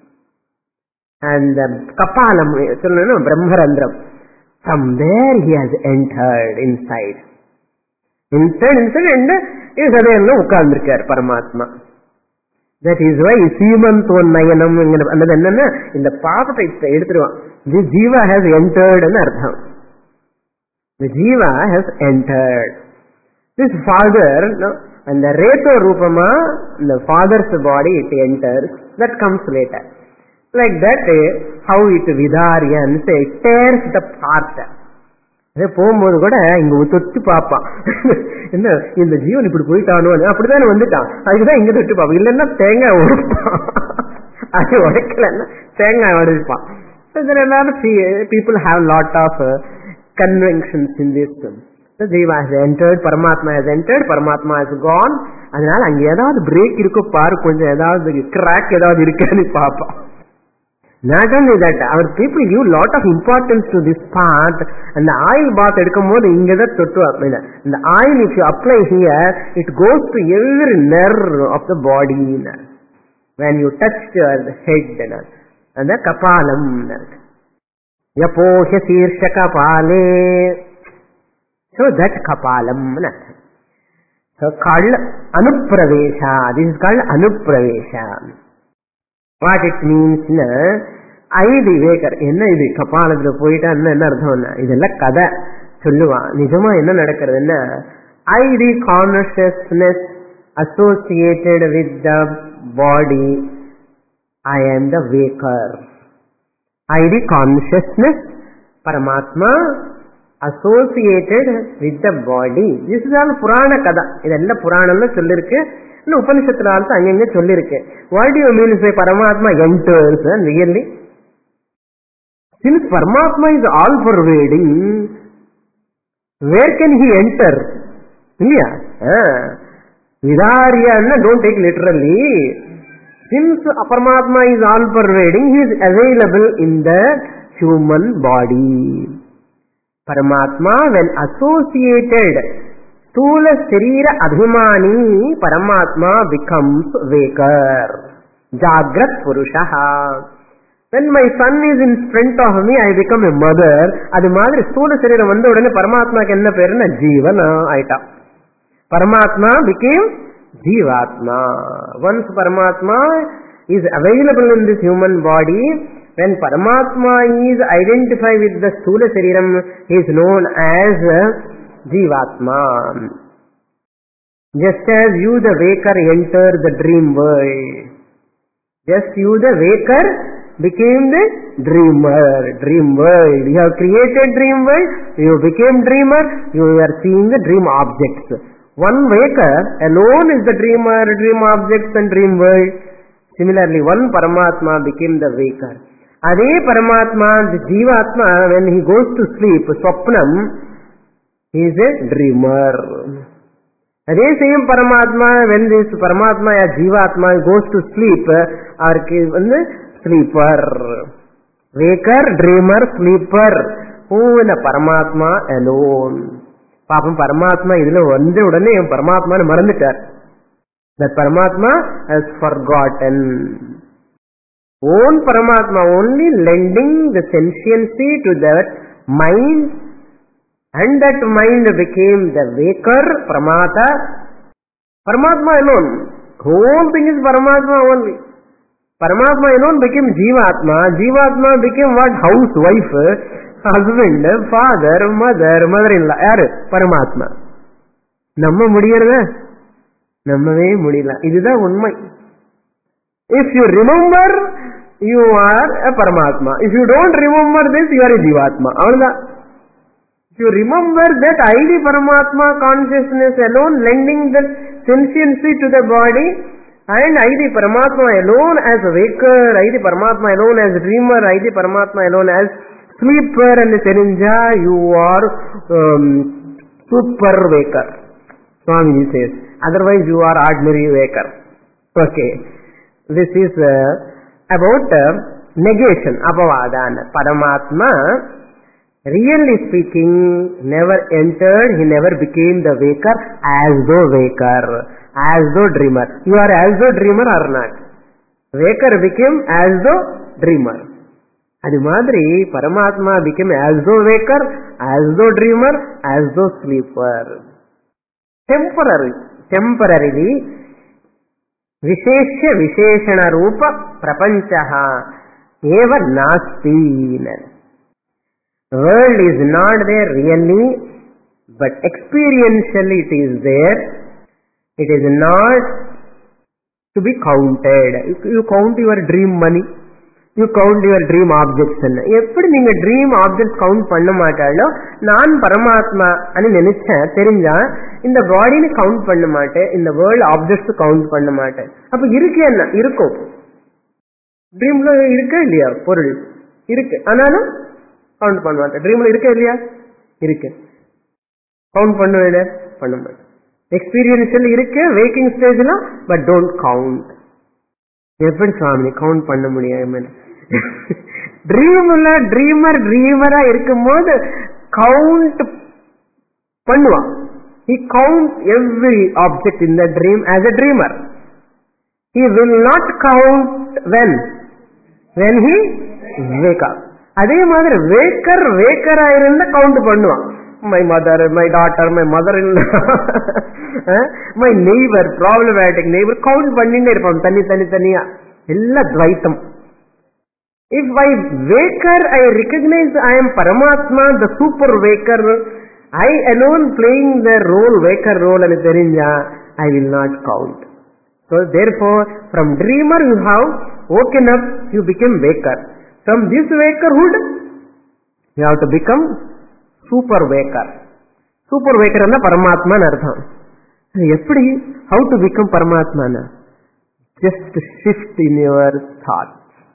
அந்த கபாலம் சொல்லணும், பிரம்மரந்திரம். Somewhere he has entered inside. Inside, inside and சதையெல்லாம் உட்கார்ந்து இருக்கார் பரமாத்மா. தட் இஸ் வை சீமந்தோன் நயனம். அல்லது என்னன்னா இந்த பாபத்தை எடுத்துருவான். தி ஜீவா ஹேஸ் என்டர்ட் அர்த்தம். தி ஜீவா ஹேஸ் என்டர்ட். திஸ் ஃபாதர் அந்த ரேத்தோ ரூபமா இந்த father's body it enters. That comes later. Like that, how it vidaryan say tears the part. அதே போகும்போது கூட இங்க தொட்டு பாப்பான், என்ன இந்த ஜீவன் இப்படி போயிட்டானோ, அப்படித்தானே வந்துட்டான், அதுக்குதான் இங்க தொட்டு பாப்பான். இல்லைன்னா தேங்காய் உடைப்பான், அது உடைக்கலன்னா தேங்காய் உடைப்பான். People have lot of uh, conventions in this. The Jiva has entered, Paramatma has entered, Paramatma has gone. அதனால அங்க ஏதாவது பிரேக் இருக்கோ பாரு, கொஞ்சம் ஏதாவது கிராக் ஏதாவது இருக்கான்னு பாப்பான். Not only that, our people give lot of importance to this part. And the oil bath edukumbodhu inga da thottu appadina. And the oil, if you apply here, it goes to every nerve of the body. When you touch the head, and the kapalam. Yapohya sirsha kapale. So that kapalam. So called anupravesha. This is called anupravesha. What it means na I the waker. என்ன இது கபாலத்துல போயிட்டா என்ன அர்த்தம்னா, இதெல்லாம் கதை சொல்லுவான். நிஜமா என்ன நடக்கிறதுன்னா, I the consciousness associated with the body, I am the waker. I the consciousness பரமாத்மா associated with the body. This is all புராண கதை. இதெல்லாம் புராணம்னு சொல்லிருக்கு, இன்னும் உபனிஷத்துல ஆல்சோ அங்கங்க சொல்லிருக்கு. What do you mean by பரமாத்மா enters? Really, since Paramatma is all pervading, where can he enter? இல்லையா? விதாரியா don't take literally. Since Paramatma is all pervading, he is available in the human body. Paramatma, when associated Stula Sharira Abhimani, Paramatma becomes Vakar, Jagrat Purushaha. When my son is in front of me, I become a mother. அது மாதிரி ஸ்தூல சரீரம் வந்த உடனே பரமாத்மாக்கு என்ன பேருன்னா ஜீவன் ஆயிட்டா. Paramatma became Jivatma. Once Paramatma is available in this human body, when Paramatma is identified with the Stula Shariram, he is known as Jivatma. Just as you the waker enter the dream world, just you the waker became the dreamer. Dream world. You have created dream world, you became dreamer, you are seeing the dream objects. One waker alone is the dreamer, dream objects and dream world. Similarly, one Paramatma became the waker. Adhe Paramatma, the Jivatma, when he goes to sleep, Swapnam, he is a dreamer. Adhe same Paramatma, when this Paramatma or Jivatma goes to sleep, or sleeper. Waker, dreamer, sleeper. Who is a Paramatma alone? பாப்பம் பரமாத்மா இதுல வந்த உடனே என் பரமாத்மான்னு மறந்துட்டார். That Paramatma has forgotten. Own Paramatma only lending the sentiency to that mind, and that mind became the waker, Pramata. Paramatma alone. Whole thing is Paramatma only. Paramatma alone became Jivatma. Jivatma became what? Housewife, husband, father, mother, mother-in-law. Yaru? Paramatma. Namma mudiyarada? Nammave mudiyala. Idudha unmai. If you remember, you are a Paramatma. If you don't remember this, you are a Jivatma. Avada. If you remember that highly Paramatma consciousness alone lending the sentiency to the body, and highly Paramatma alone as waker, highly Paramatma alone as dreamer, highly Paramatma alone as sleeper and Seninja, you are um, super waker. Swamiji says. Otherwise you are ordinary waker. Okay. This is uh, about uh, negation, apavadana. Paramatma, really speaking, never entered, he never became the waker as though waker, as though dreamer. You are as though dreamer or not? Waker became as though dreamer. Adi madri, Paramatma became as though waker, as though dreamer, as though sleeper. Temporary, temporarily, Visheshya Visheshana Rupa Prapanchaha Eva Nasti. World is not there really, but experientially it is there. It is not to be counted. You count your dream money, you count your dream objects. Eppadi neenga dream objects count panna maatalo, naan Paramatma ani nenicha therinja இந்த பாடியை count பண்ண மாட்டேன், இந்த world objects count பண்ண மாட்டேன். அப்ப இருக்கு என்ன இருக்கும்? ட்ரீம்ல இருக்கா இல்லையா? பொருள் இருக்கு, ஆனாலும் கவுண்ட் பண்ண மாட்டேன். ட்ரீம்ல இருக்கா இல்லையா? இருக்கு, கவுண்ட் பண்ணுவேன் பண்ண மாட்டேன். எக்ஸ்பீரியன்ஷியல் இருக்கு வேக்கிங் ஸ்டேஜ்ல, பட் டோன்ட் கவுண்ட். எப்படி சுவாமி கவுண்ட் பண்ண முடியாது? ட்ரீம்ல ட்ரீமர் ட்ரீமரா இருக்கும் போது கவுண்ட் பண்ணுவான். He counts every object in the dream as a dreamer. He will not count when? When he wake up. அதே மாதிரி வேக்கர் வேக்கரா இருந்த கவுண்ட் பண்ணுவான். My mother, my daughter, my mother-in-law, my neighbor, problematic neighbor, count பண்ணிட்டே இருப்பான் தனி தனி தனியா. எல்லா துவைத்தம். If I waker, I recognize I am Paramatma, the super waker, I alone playing the role, waker role and therinja, I will not count. So therefore, from dreamer you have woken up, you became waker. From this wakerhood, you have to become super waker. Super waker is Paramatma artham. Eppadi? How to become Paramatma? Just shift in your thoughts.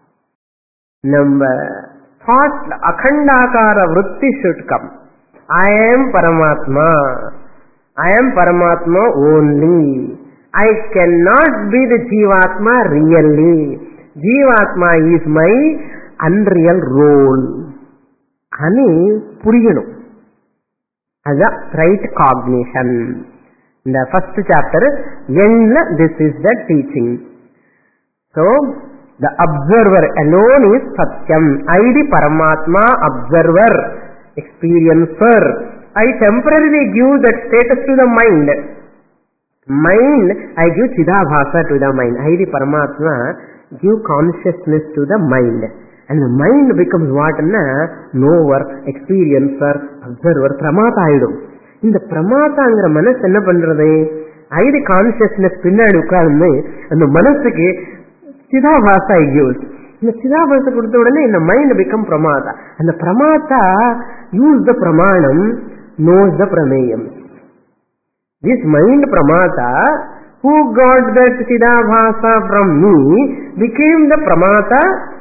Number thought akhandakara vritti should come. I am Paramatma. I am Paramatma only. I cannot be the Jivatma really. Jivatma is my unreal role. Ani puriyanu. As a right cognition. In the first chapter, end this is the teaching. So, the observer alone is Satyam. I the Paramatma observer, experiencer. I temporarily give that status to the mind. Mind, I give Chidabhasa to the mind. I the Paramatma give consciousness to the mind. And the mind becomes what? Knower, experiencer, observer, Pramata idum. In the Pramata angra manas enna pandrathu? I the consciousness pinnadi ukkarந்து and the manasuke Chidabhasa I gives. In the Chidabhasa kudutha udane in the mind become Pramata. And the Pramata use the Pramanam, knows the Prameyam. This mind Pramata, who got that Chidabhasa from me, became the Pramata,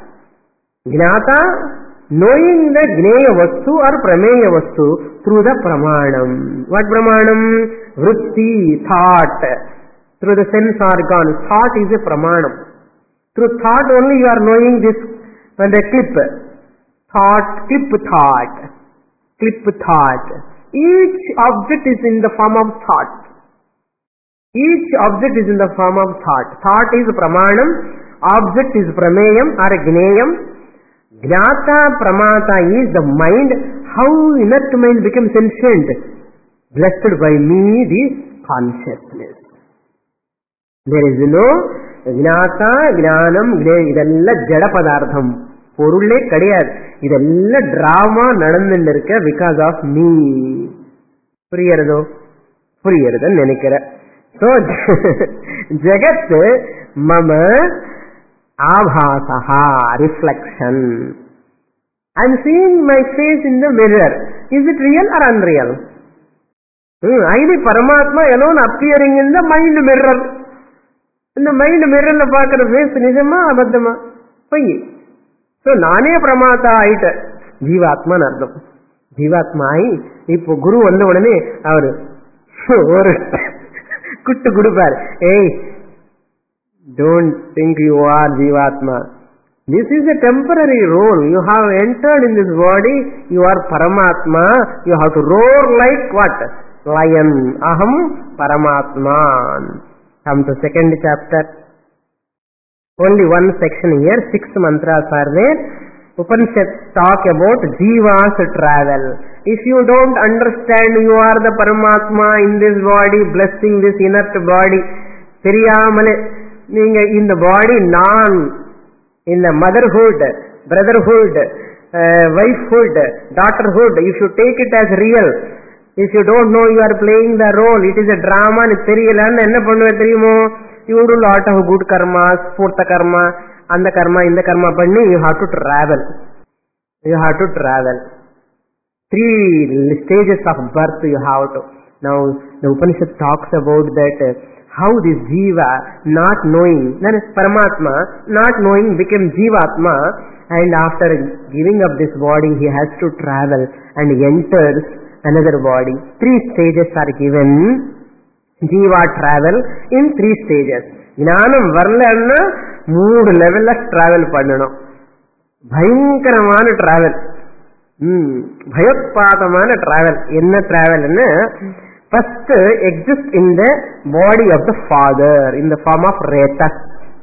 Gnata, knowing the Gneya Vastu or Prameya Vastu through the Pramanam. What Pramanam? Vritti, thought. Through the sense organ. Thought is a Pramanam. Through thought only you are knowing this, and the clip. Thought, clip thought. Clip thought. Each object is in the form of thought. Each object is in the form of thought. Thought is pramanam, object is prameyam or gneyam. Jnata pramata is the mind. How inert mind becomes sentient? Blessed by me, the consciousness. There is no jnata, jnanam, gneyam. Idella jada padartham. Porulle kadiyad. Idella drama nadandindirukka because of me. Puriyarado? Puriyaradu nenikira. So, Jagat mama abhasaha, reflection. I am seeing my face in the mirror. Is it real or unreal? Hmm, I the Paramatma alone appearing in the mind mirror. In the mind mirror la paakra face nijama abaddama? Payi. So, nane pramata aita. Jivatma nardam. Jivatma ai. Ippo guru vanda udane avaru or kuttu kudupar. Hey, don't think you are Jivatma. This is a temporary role. You have entered in this body. You are Paramatma. You have to roar like what? Lion. Aham Paramatma. Come to second chapter. Only one section here. Six mantras are there. Upanishads talk about Jiva's travel. If you don't understand you are the Paramatma in this body, blessing this inert body, Teriyamale, in the body, non, in the motherhood, brotherhood, uh, wifehood, daughterhood, if you take it as real, if you don't know you are playing the role, it is a drama, you do lot of good karmas, purta karma, and the karma, in the karma, you have to travel. You have to travel. Three stages of birth you have to. Now, the Upanishad talks about that, uh, how this Jiva, not knowing, that is Paramatma, not knowing became Jivatma, and after giving up this body, he has to travel and enters another body. Three stages are given. Jiva travel in three stages. Jnanam varlanna, mood level of travel pannano. Bhayankaramana travel. Hmm. Bhayotpadamana travel. Enna travel enna? First exists in the body of the father, in the form of Retas.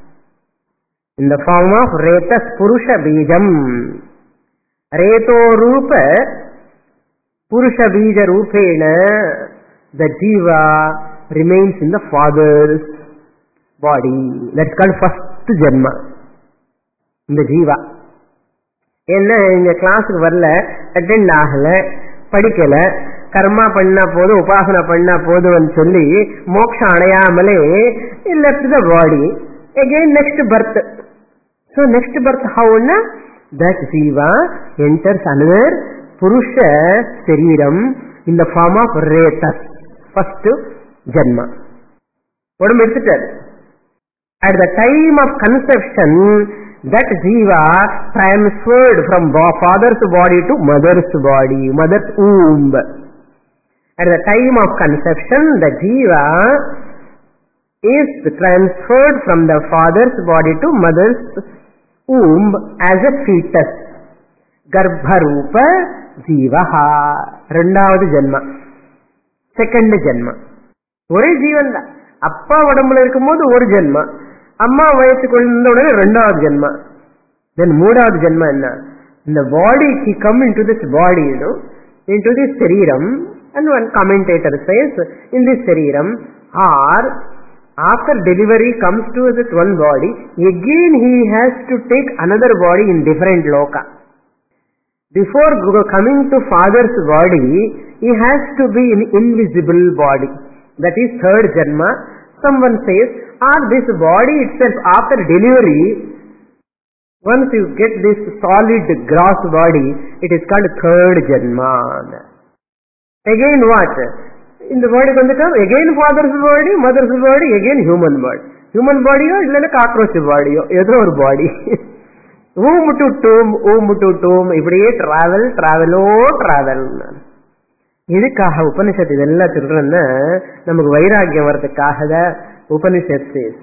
In the form of Retas Purusha Bijam. Reto Rupa Purusha Bija Rupena, the Jiva remains in the father's body. That's called first Janma. In the Jiva. என்ன இந்த கிளாஸுக்கு வரல, attend ஆகல, படிக்கல, கர்மா பண்ணா போதும், உபாசனா பண்ணா போதும்னு சொல்லி மோட்சம் அடையாமலே left the body. Again next birth. So next birth how? That Jiva enters another Purusha Sariram in the form of Retas. First Janma. உடம்பு எடுத்துட்டார். At the time of conception, that Jiva transferred from father's body to mother's body, mother's womb. At the time of conception, the Jiva is transferred from the father's body to mother's womb as a fetus. Garbharupa Jivaha. Rendavathu Janma. Second Janma. ஒரே ஜீவன் தான். அப்பா உடம்புல இருக்கும்போது ஒரு ஜென்மா, அம்மா வயசுக்குள்ள இருந்த உடனே ரெண்டாவது ஜென்மா. தென் மூணாவது ஜென்மா என்ன? இந்த பாடி he come into this body, you know, into this Sariram, and one commentator says in this Sariram, or after delivery comes to this one body, again he has to take another body in different loka. Before coming to father's body, he has to be in invisible body. That is third Janma. Someone says, or this body itself after delivery, once you get this solid gross body, it is called third Janma. Again what? In the body vandukam, again father's body, mother's body, again human body. Human body or illana cockroach body, edho or body. Womb to tomb, womb to tomb, இப்படியே travel, travel, oh travel. இதுக்காக உபனிஷத்து இதெல்லாம் சொல்றேன்னா நமக்கு வைராகியம் வரதுக்காக தான் Upanishad says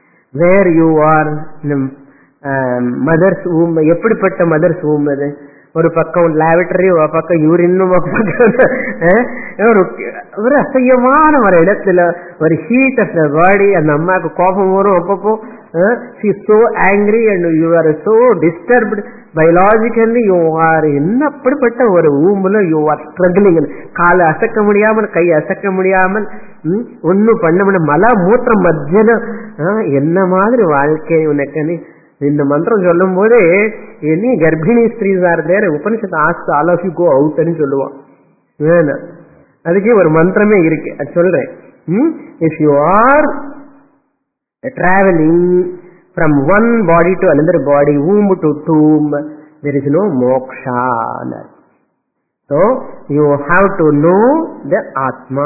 where you are, mother's womb. எப்படிப்பட்ட mother's womb அது? ஒரு பக்கம் லாபரட்டரி, ஒரு பக்கம் யூரின், ஒரு பக்கம் ஒரு அசையமான ஒரு இடத்துல ஒரு ஹீட் ஆஃப் த பாடி. அந்த அம்மாவுக்கு கோபம் வரும் அப்பப்போ. she is so angry and you are so disturbed biologically. you are என்னப்பட்ட ஒரு ஊம்புல you are struggling. காலை அசைக்க முடியாமல், கை அசைக்க முடியாமல், ஒன்னும் பண்ண முடியும், மலா மூத்திர மத்தியன. என்ன மாதிரி வாழ்க்கை உனக்கு. இந்த மந்திரம் சொல்லும் போதே எனி கர்ப்பிணி ஸ்திரீஸ் are there, Upanishad ask all of you go out ன்னு சொல்லுவான். அதுக்கே ஒரு மந்திரமே இருக்கு, அது சொல்றேன். If you are traveling from one body to another body, womb to tomb, there is no moksha. So you have to know the Atma.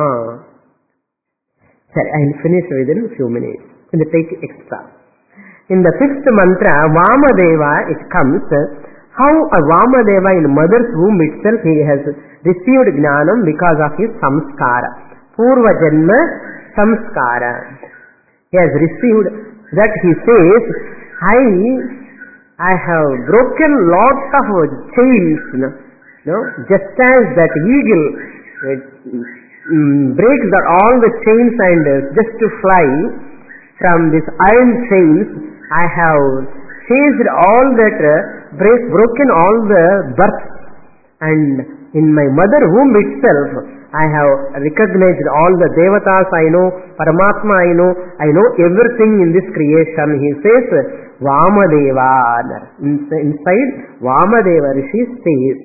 Sorry, I will finish within a few minutes. In the take extra. In the fifth mantra, Vamadeva, it comes how a Vamadeva in mother's womb itself, he has received jnanam because of his samskara, purva janma samskara. He has received that. He says, I I have broken lot of chains, you know, you know, just as that eagle it, um, breaks the, all the chains and uh, just to fly from this iron chains, I have chased all that, uh, break, broken all the births, and in my mother womb itself I have recognized all the devatas I know, Paramatma I know, I know everything in this creation. He says, Vamadeva. Inside Vamadeva Rishi says,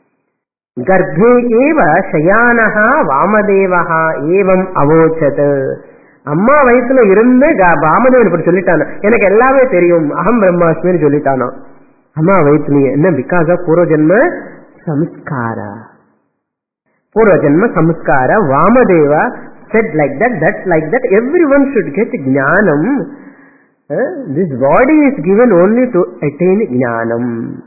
Garbhe eva shayanaha Vamadevaha evam avochat. அம்மா வயசுல இருந்து வாமதேவன் இப்படி சொல்லிட்டான, எனக்கு எல்லாமே தெரியும், அகம் பிரம்மாஸ்மின்னு சொல்லிட்டானா அம்மா வயசுலயே. என்ன? பிகாஸ் ஆஃப் பூர்வ ஜென்ம samskara. Purva Janma Samskara, Vamadeva said like that, that's like that, everyone should get Jnanam. Uh, this body is given only to attain Jnanam.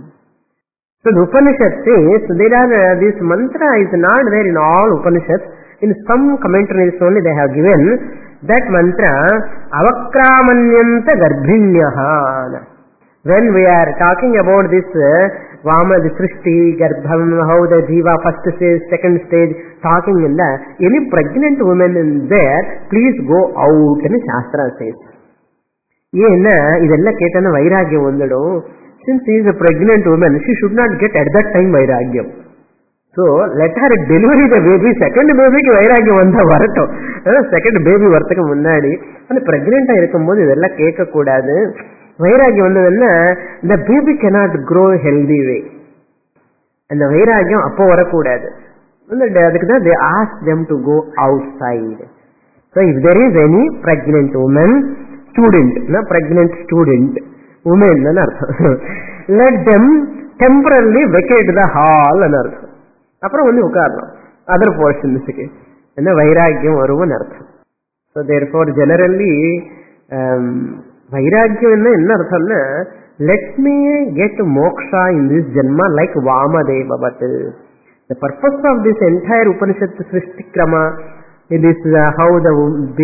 So the Upanishad says, there are, uh, this mantra is not there in all Upanishads. In some commentaries only they have given that mantra, Avakramanyanta Garbhinyaha. When we are talking about this uh, Vama, the Srishti, Garbham, how the Jiva first stage, second stage, talking in that, any pregnant woman in there, please go out in Shastra says. Yena, idella ketana vairagyam vandadum. Since she is a pregnant woman, she should not get at that time vairagyam. So let her deliver the baby, second baby ki vairagyam vanda varatum. Second baby varthakku munnadi, and pregnant ah irukumbodhu idella kekka koodadu. வைராகியம் வந்ததுன்னா the baby cannot grow healthy way. அந்த வைராகியம் அப்போ வரக்கூடாது. அதுக்கு தான் they ask them to go outside. So if there is any pregnant woman, student, na pregnant student, woman ன்னு அர்த்தம், let them temporarily vacate the hall ன்னு அர்த்தம். அப்புறம் வந்து உட்காரலாம் அதர் போர்ஷன்ஸுக்கு. என்ன வைராகியம் வரும்னு அர்த்தம். So therefore generally um, வைராக்கியம் என்ன என்ன அர்த்தம்னா, let me get moksha in this janma like Vamadeva. But the purpose of this entire Upanishad Srishti Krama, it is uh, how the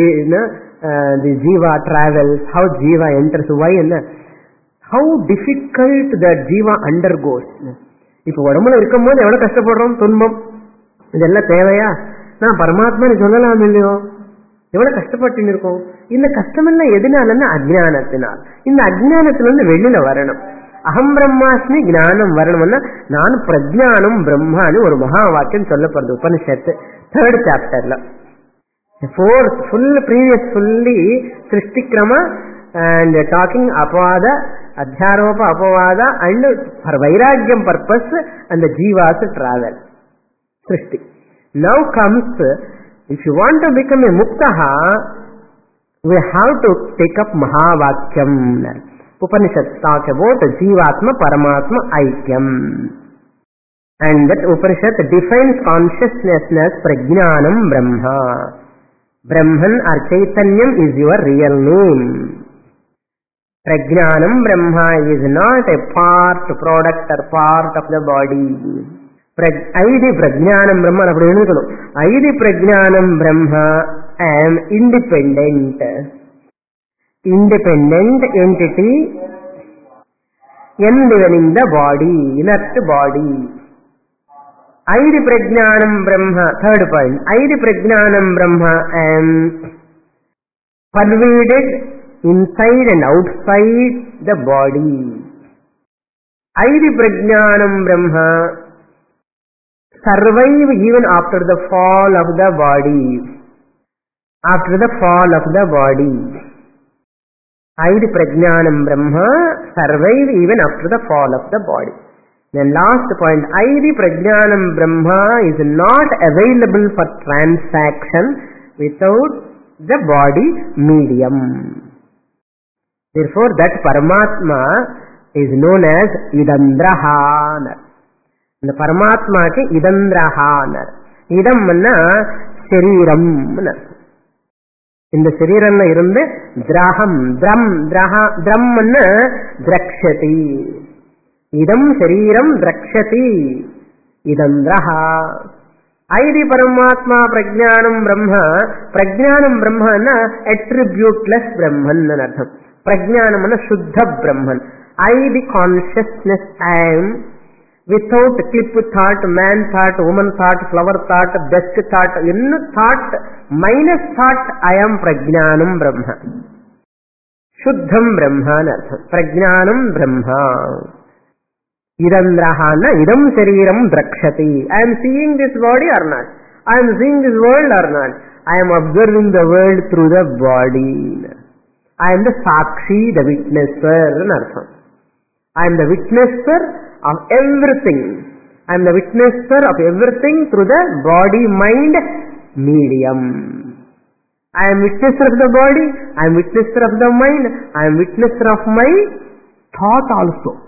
uh, the Jiva travels, how Jiva enters, why and how difficult that Jiva undergoes. இப்போ உடம்புல இருக்கும் போது எவ்வளவு கஷ்டப்படுறோம், துன்பம், இதெல்லாம் தேவையா? நான் பரமாத்மான்னு சொல்லலாம் இல்லையோ, எவ்வளவு கஷ்டப்பட்டு இருக்கோம். இந்த கஷ்டம் எல்லாம் எதனாலன்னா அஜ்ஞானத்தினால். இந்த அஜ்ஞானத்திலிருந்து வெளியில வரணும். அகம் பிரம்மாஸ்மி ஞானம் வரணும்னா நான் பிரஜானம் பிரம்மான்னு ஒரு மகா வாக்கியம் சொல்லப்படுது உபனிஷத்து தேர்ட் சாப்டர்ல. ஃபோர்த் ஃபுல் ப்ரீவியஸ் ஃபுல்லி சிருஷ்டிக்கிரம அண்ட் டாக்கிங் அபவாத அத்தியாரோப அபவாத அண்ட் ஃபார் வைராக்கியம் பர்பஸ் அந்த ஜீவாஸ் டிராவல் சிருஷ்டி. Now comes, if you want to become a muktaha, we have to take up Mahavakyam. Upanishads talk about Jivatma Paramatma Aikyam. And that Upanishad defines consciousness as Prajnanam Brahma. Brahman or Chaitanyam is your real name. Prajnanam Brahma is not a part, product or part of the body. I the பிரஜானம் பிரம்மன் அப்படி எழுதணும். ஐதி பிரஜானம் Brahma am independent. Independent entity enlivening the body, inert body. Aidi prajnanam brahma, third point. Aidi prajnanam brahma am pervaded inside and outside the body. Aidi prajnanam brahma survive even after the fall of the body. After the fall of the body. Aidi prajnanam brahma survive even after the fall of the body. Then last point, Aidi prajnanam brahma is not available for transaction without the body medium. Therefore, that Paramatma is known as Idandraha. The Paramatma ke Idandraha. Idam manna Shariram. In the Shariram irunde Draham, Dram, Draha, Dram manna Drakshati. Idam Shariram Drakshati. Idandraha. Aidi Paramatma Prajnanam Brahma. Prajnanam Brahma na attributeless Brahman anartham. Prajnanam na Shuddha Brahman. Aidi consciousness I am without clip thought, man thought, woman thought, flower thought, desk thought, any thought, minus thought, I am Prajnanam Brahma. Shuddham Brahma anartham. Prajnanam Brahma. Idandrahana, idam shariram drakshati. I am seeing this body or not? I am seeing this world or not? I am observing the world through the body. I am the sakshi, the witnesser. I am the witnesser of everything. I am the witnesser of everything through the body-mind medium. I am witnesser of the body. I am witnesser of the mind. I am witnesser of my thought also.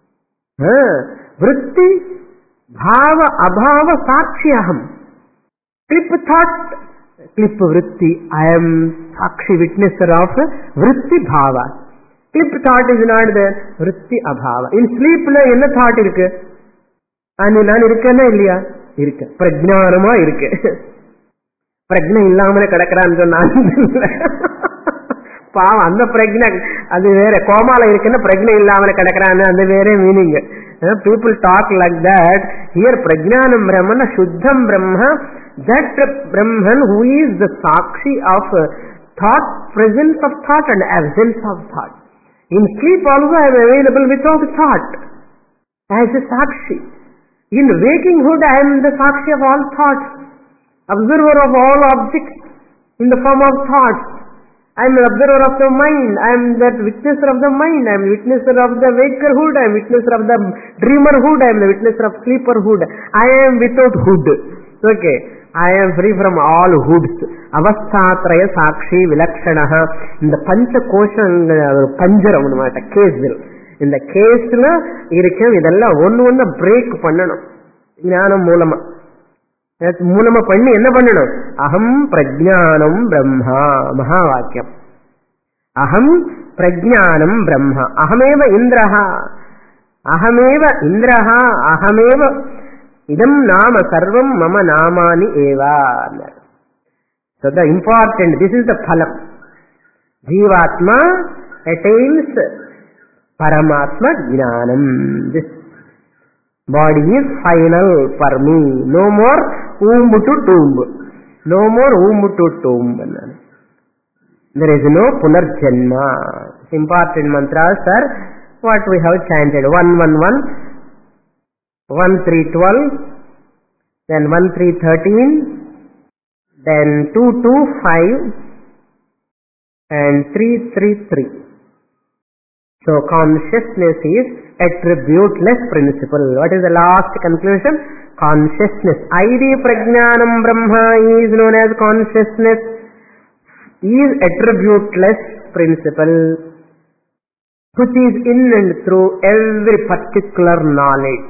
Vritti, bhava, abhava, sakshi aham. Clip thought, clip vritti. I am sakshi, witnesser of vritti bhava. Clip thought is not there, vritti abhava. In sleep la enna thought irukku? Anu naan irukkena illaya? Irukku. Prajnanama irukku. Prajna illamale kadakran sonna. பாவம் அந்த பிரக்ஞை அது வேற, கோமால இருக்குன்னா பிரக்ஞை இல்லாமல் கிடக்கிறான்னு அந்த வேற meaning. People talk like that. Here பிரஜ்ஞானம் பிரம்மன் சுத்தம் பிரம்ம, தட் பிரம்மன் ஹூ இஸ் த சாட்சி of thought, presence of thought and absence of thought. In sleep also I am available without thought as a sakshi. In wakinghood I am the sakshi of all thoughts, observer of all objects in the form of thoughts. I am the observer of the mind. I am that witnesser of the mind. I am witnesser of the wakerhood. I am witnesser of the dreamerhood. I am the witnesser of sleeperhood. I am without hood. Okay. I am free from all hoods. Avasthatraya sakshi vilakshanaha. இந்த பஞ்ச கோஷங்கள் பஞ்சரம் நம்மட்ட கேஸ்ல, இந்த கேஸ்ல இருக்கும் இதெல்லாம் ஒன்னு ஒன்னு பிரேக் பண்ணணும் ஞானம் மூலமா. மூலமா பண்ணி என்ன பண்ணணும்? அகம் பிரஜ்ஞானம் பிரம்மா. மகா வாக்கியம். அகம் பிரஜ்ஞானம் Brahma. அகமேவ இந்திரஹா. அகமேவ இந்திரஹா. அகமேவ idam nama sarvam mama namani eva. So the important, this is the phalam. Jivatma attains Paramatma Jnanam. This body is final for me. No more womb to tomb. No more womb to tomb. There is no punarjanma. Important mantras are what we have chanted. one one one, one three twelve, then one three thirteen, then two two five, and three three three. So consciousness is attributeless principle. What is the last conclusion? Consciousness. Id prajnanam brahma is known as consciousness, is attributeless principle, which is in and through every particular knowledge.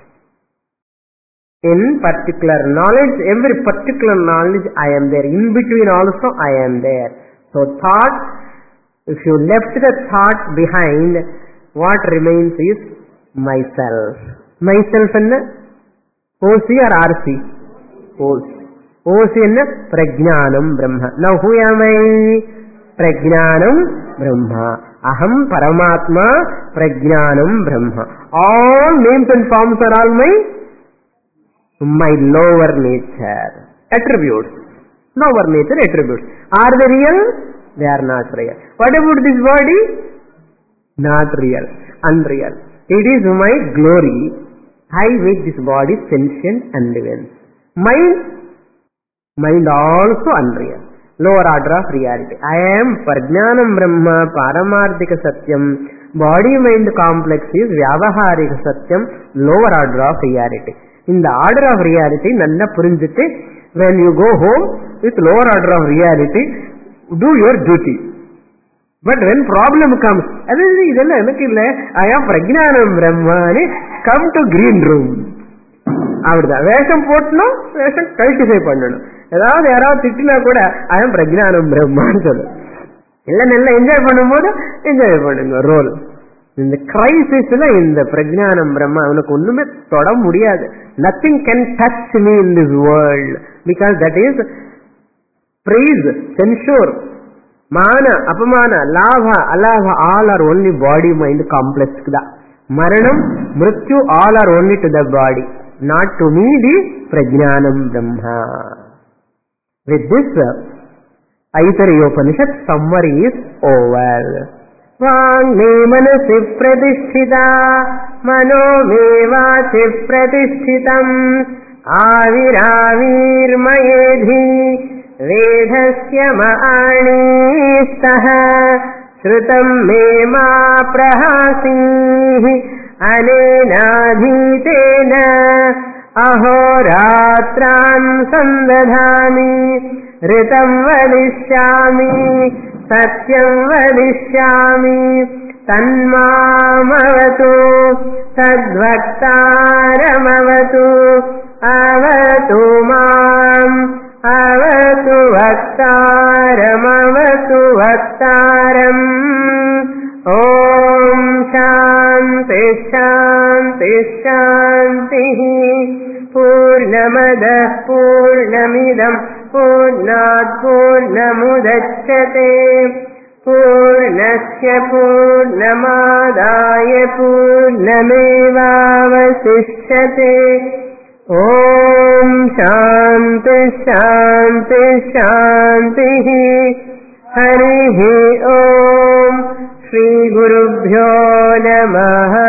In particular knowledge, every particular knowledge I am there. In between also I am there. So thought, if you left the thought behind, what remains is myself. Myself enna? O C or R C? O C. O C enna? Prajnanam Brahma. Now who am I? Prajnanam Brahma. Aham Paramatma Prajnanam Brahma. All names and forms are all my, my lower nature. Attributes. Lower nature attributes. Are they real? They are not real. What about this body? Not real. Unreal. It is my glory. I make this body sentient and living. Mind? Mind also unreal. Lower order of reality. I am Prajnanam Brahma, Paramarthika Satyam. Body-mind complex is Vyavaharika Satyam, lower order of reality. In the order of reality, Nalla Purinjite, when you go home with lower order of reality, do your duty. But when problem comes, I am Prajnanam Brahma, come to green room. Avada Vesham potno, Vesham cultivate pannanu. ஏதாவது யாராவது திட்டினா கூட ஐ அம் பிரஜ்ஞானம் பிரம்மான்னு சொல்லு. இல்லை நல்லா enjoy பண்ணும்போது enjoy பண்ணுங்க role. இந்த கிரைசிஸ்ல இந்த பிரஜ்ஞானம் பிரம்மா அவனுக்கு ஒண்ணுமே தொட முடியாது. Nothing can touch me in this world because that is praise, censure, mana, apamana, lavha, alavha, all are only body mind complex da. Maranam, mrityu, all are only to the body, not to me the Prajnanam Brahma. With this, Aitariya Upanishad summary is over. Vagne manasi pratisthita, mano me vachi pratishthitam, aviravir mayedhi, vedhasya ma'anistah, shrutam me ma prahasihi, anenadhitena, ahoratran sandadhami, ritam vadishyami, satyam vadishyami, tanmamavatu, tadvaktaramavatu, avatu mam, avatu vaktaramavatu vaktaram. Om Shanti Shanti Shanti. Purnamada Purnamidam Purnat Purnamudachyate Purnasya Purnamadaya Purnamevavasishyate. Om Shanti Shanti Shanti. Harihi Om Shri Gurubhyo Namaha.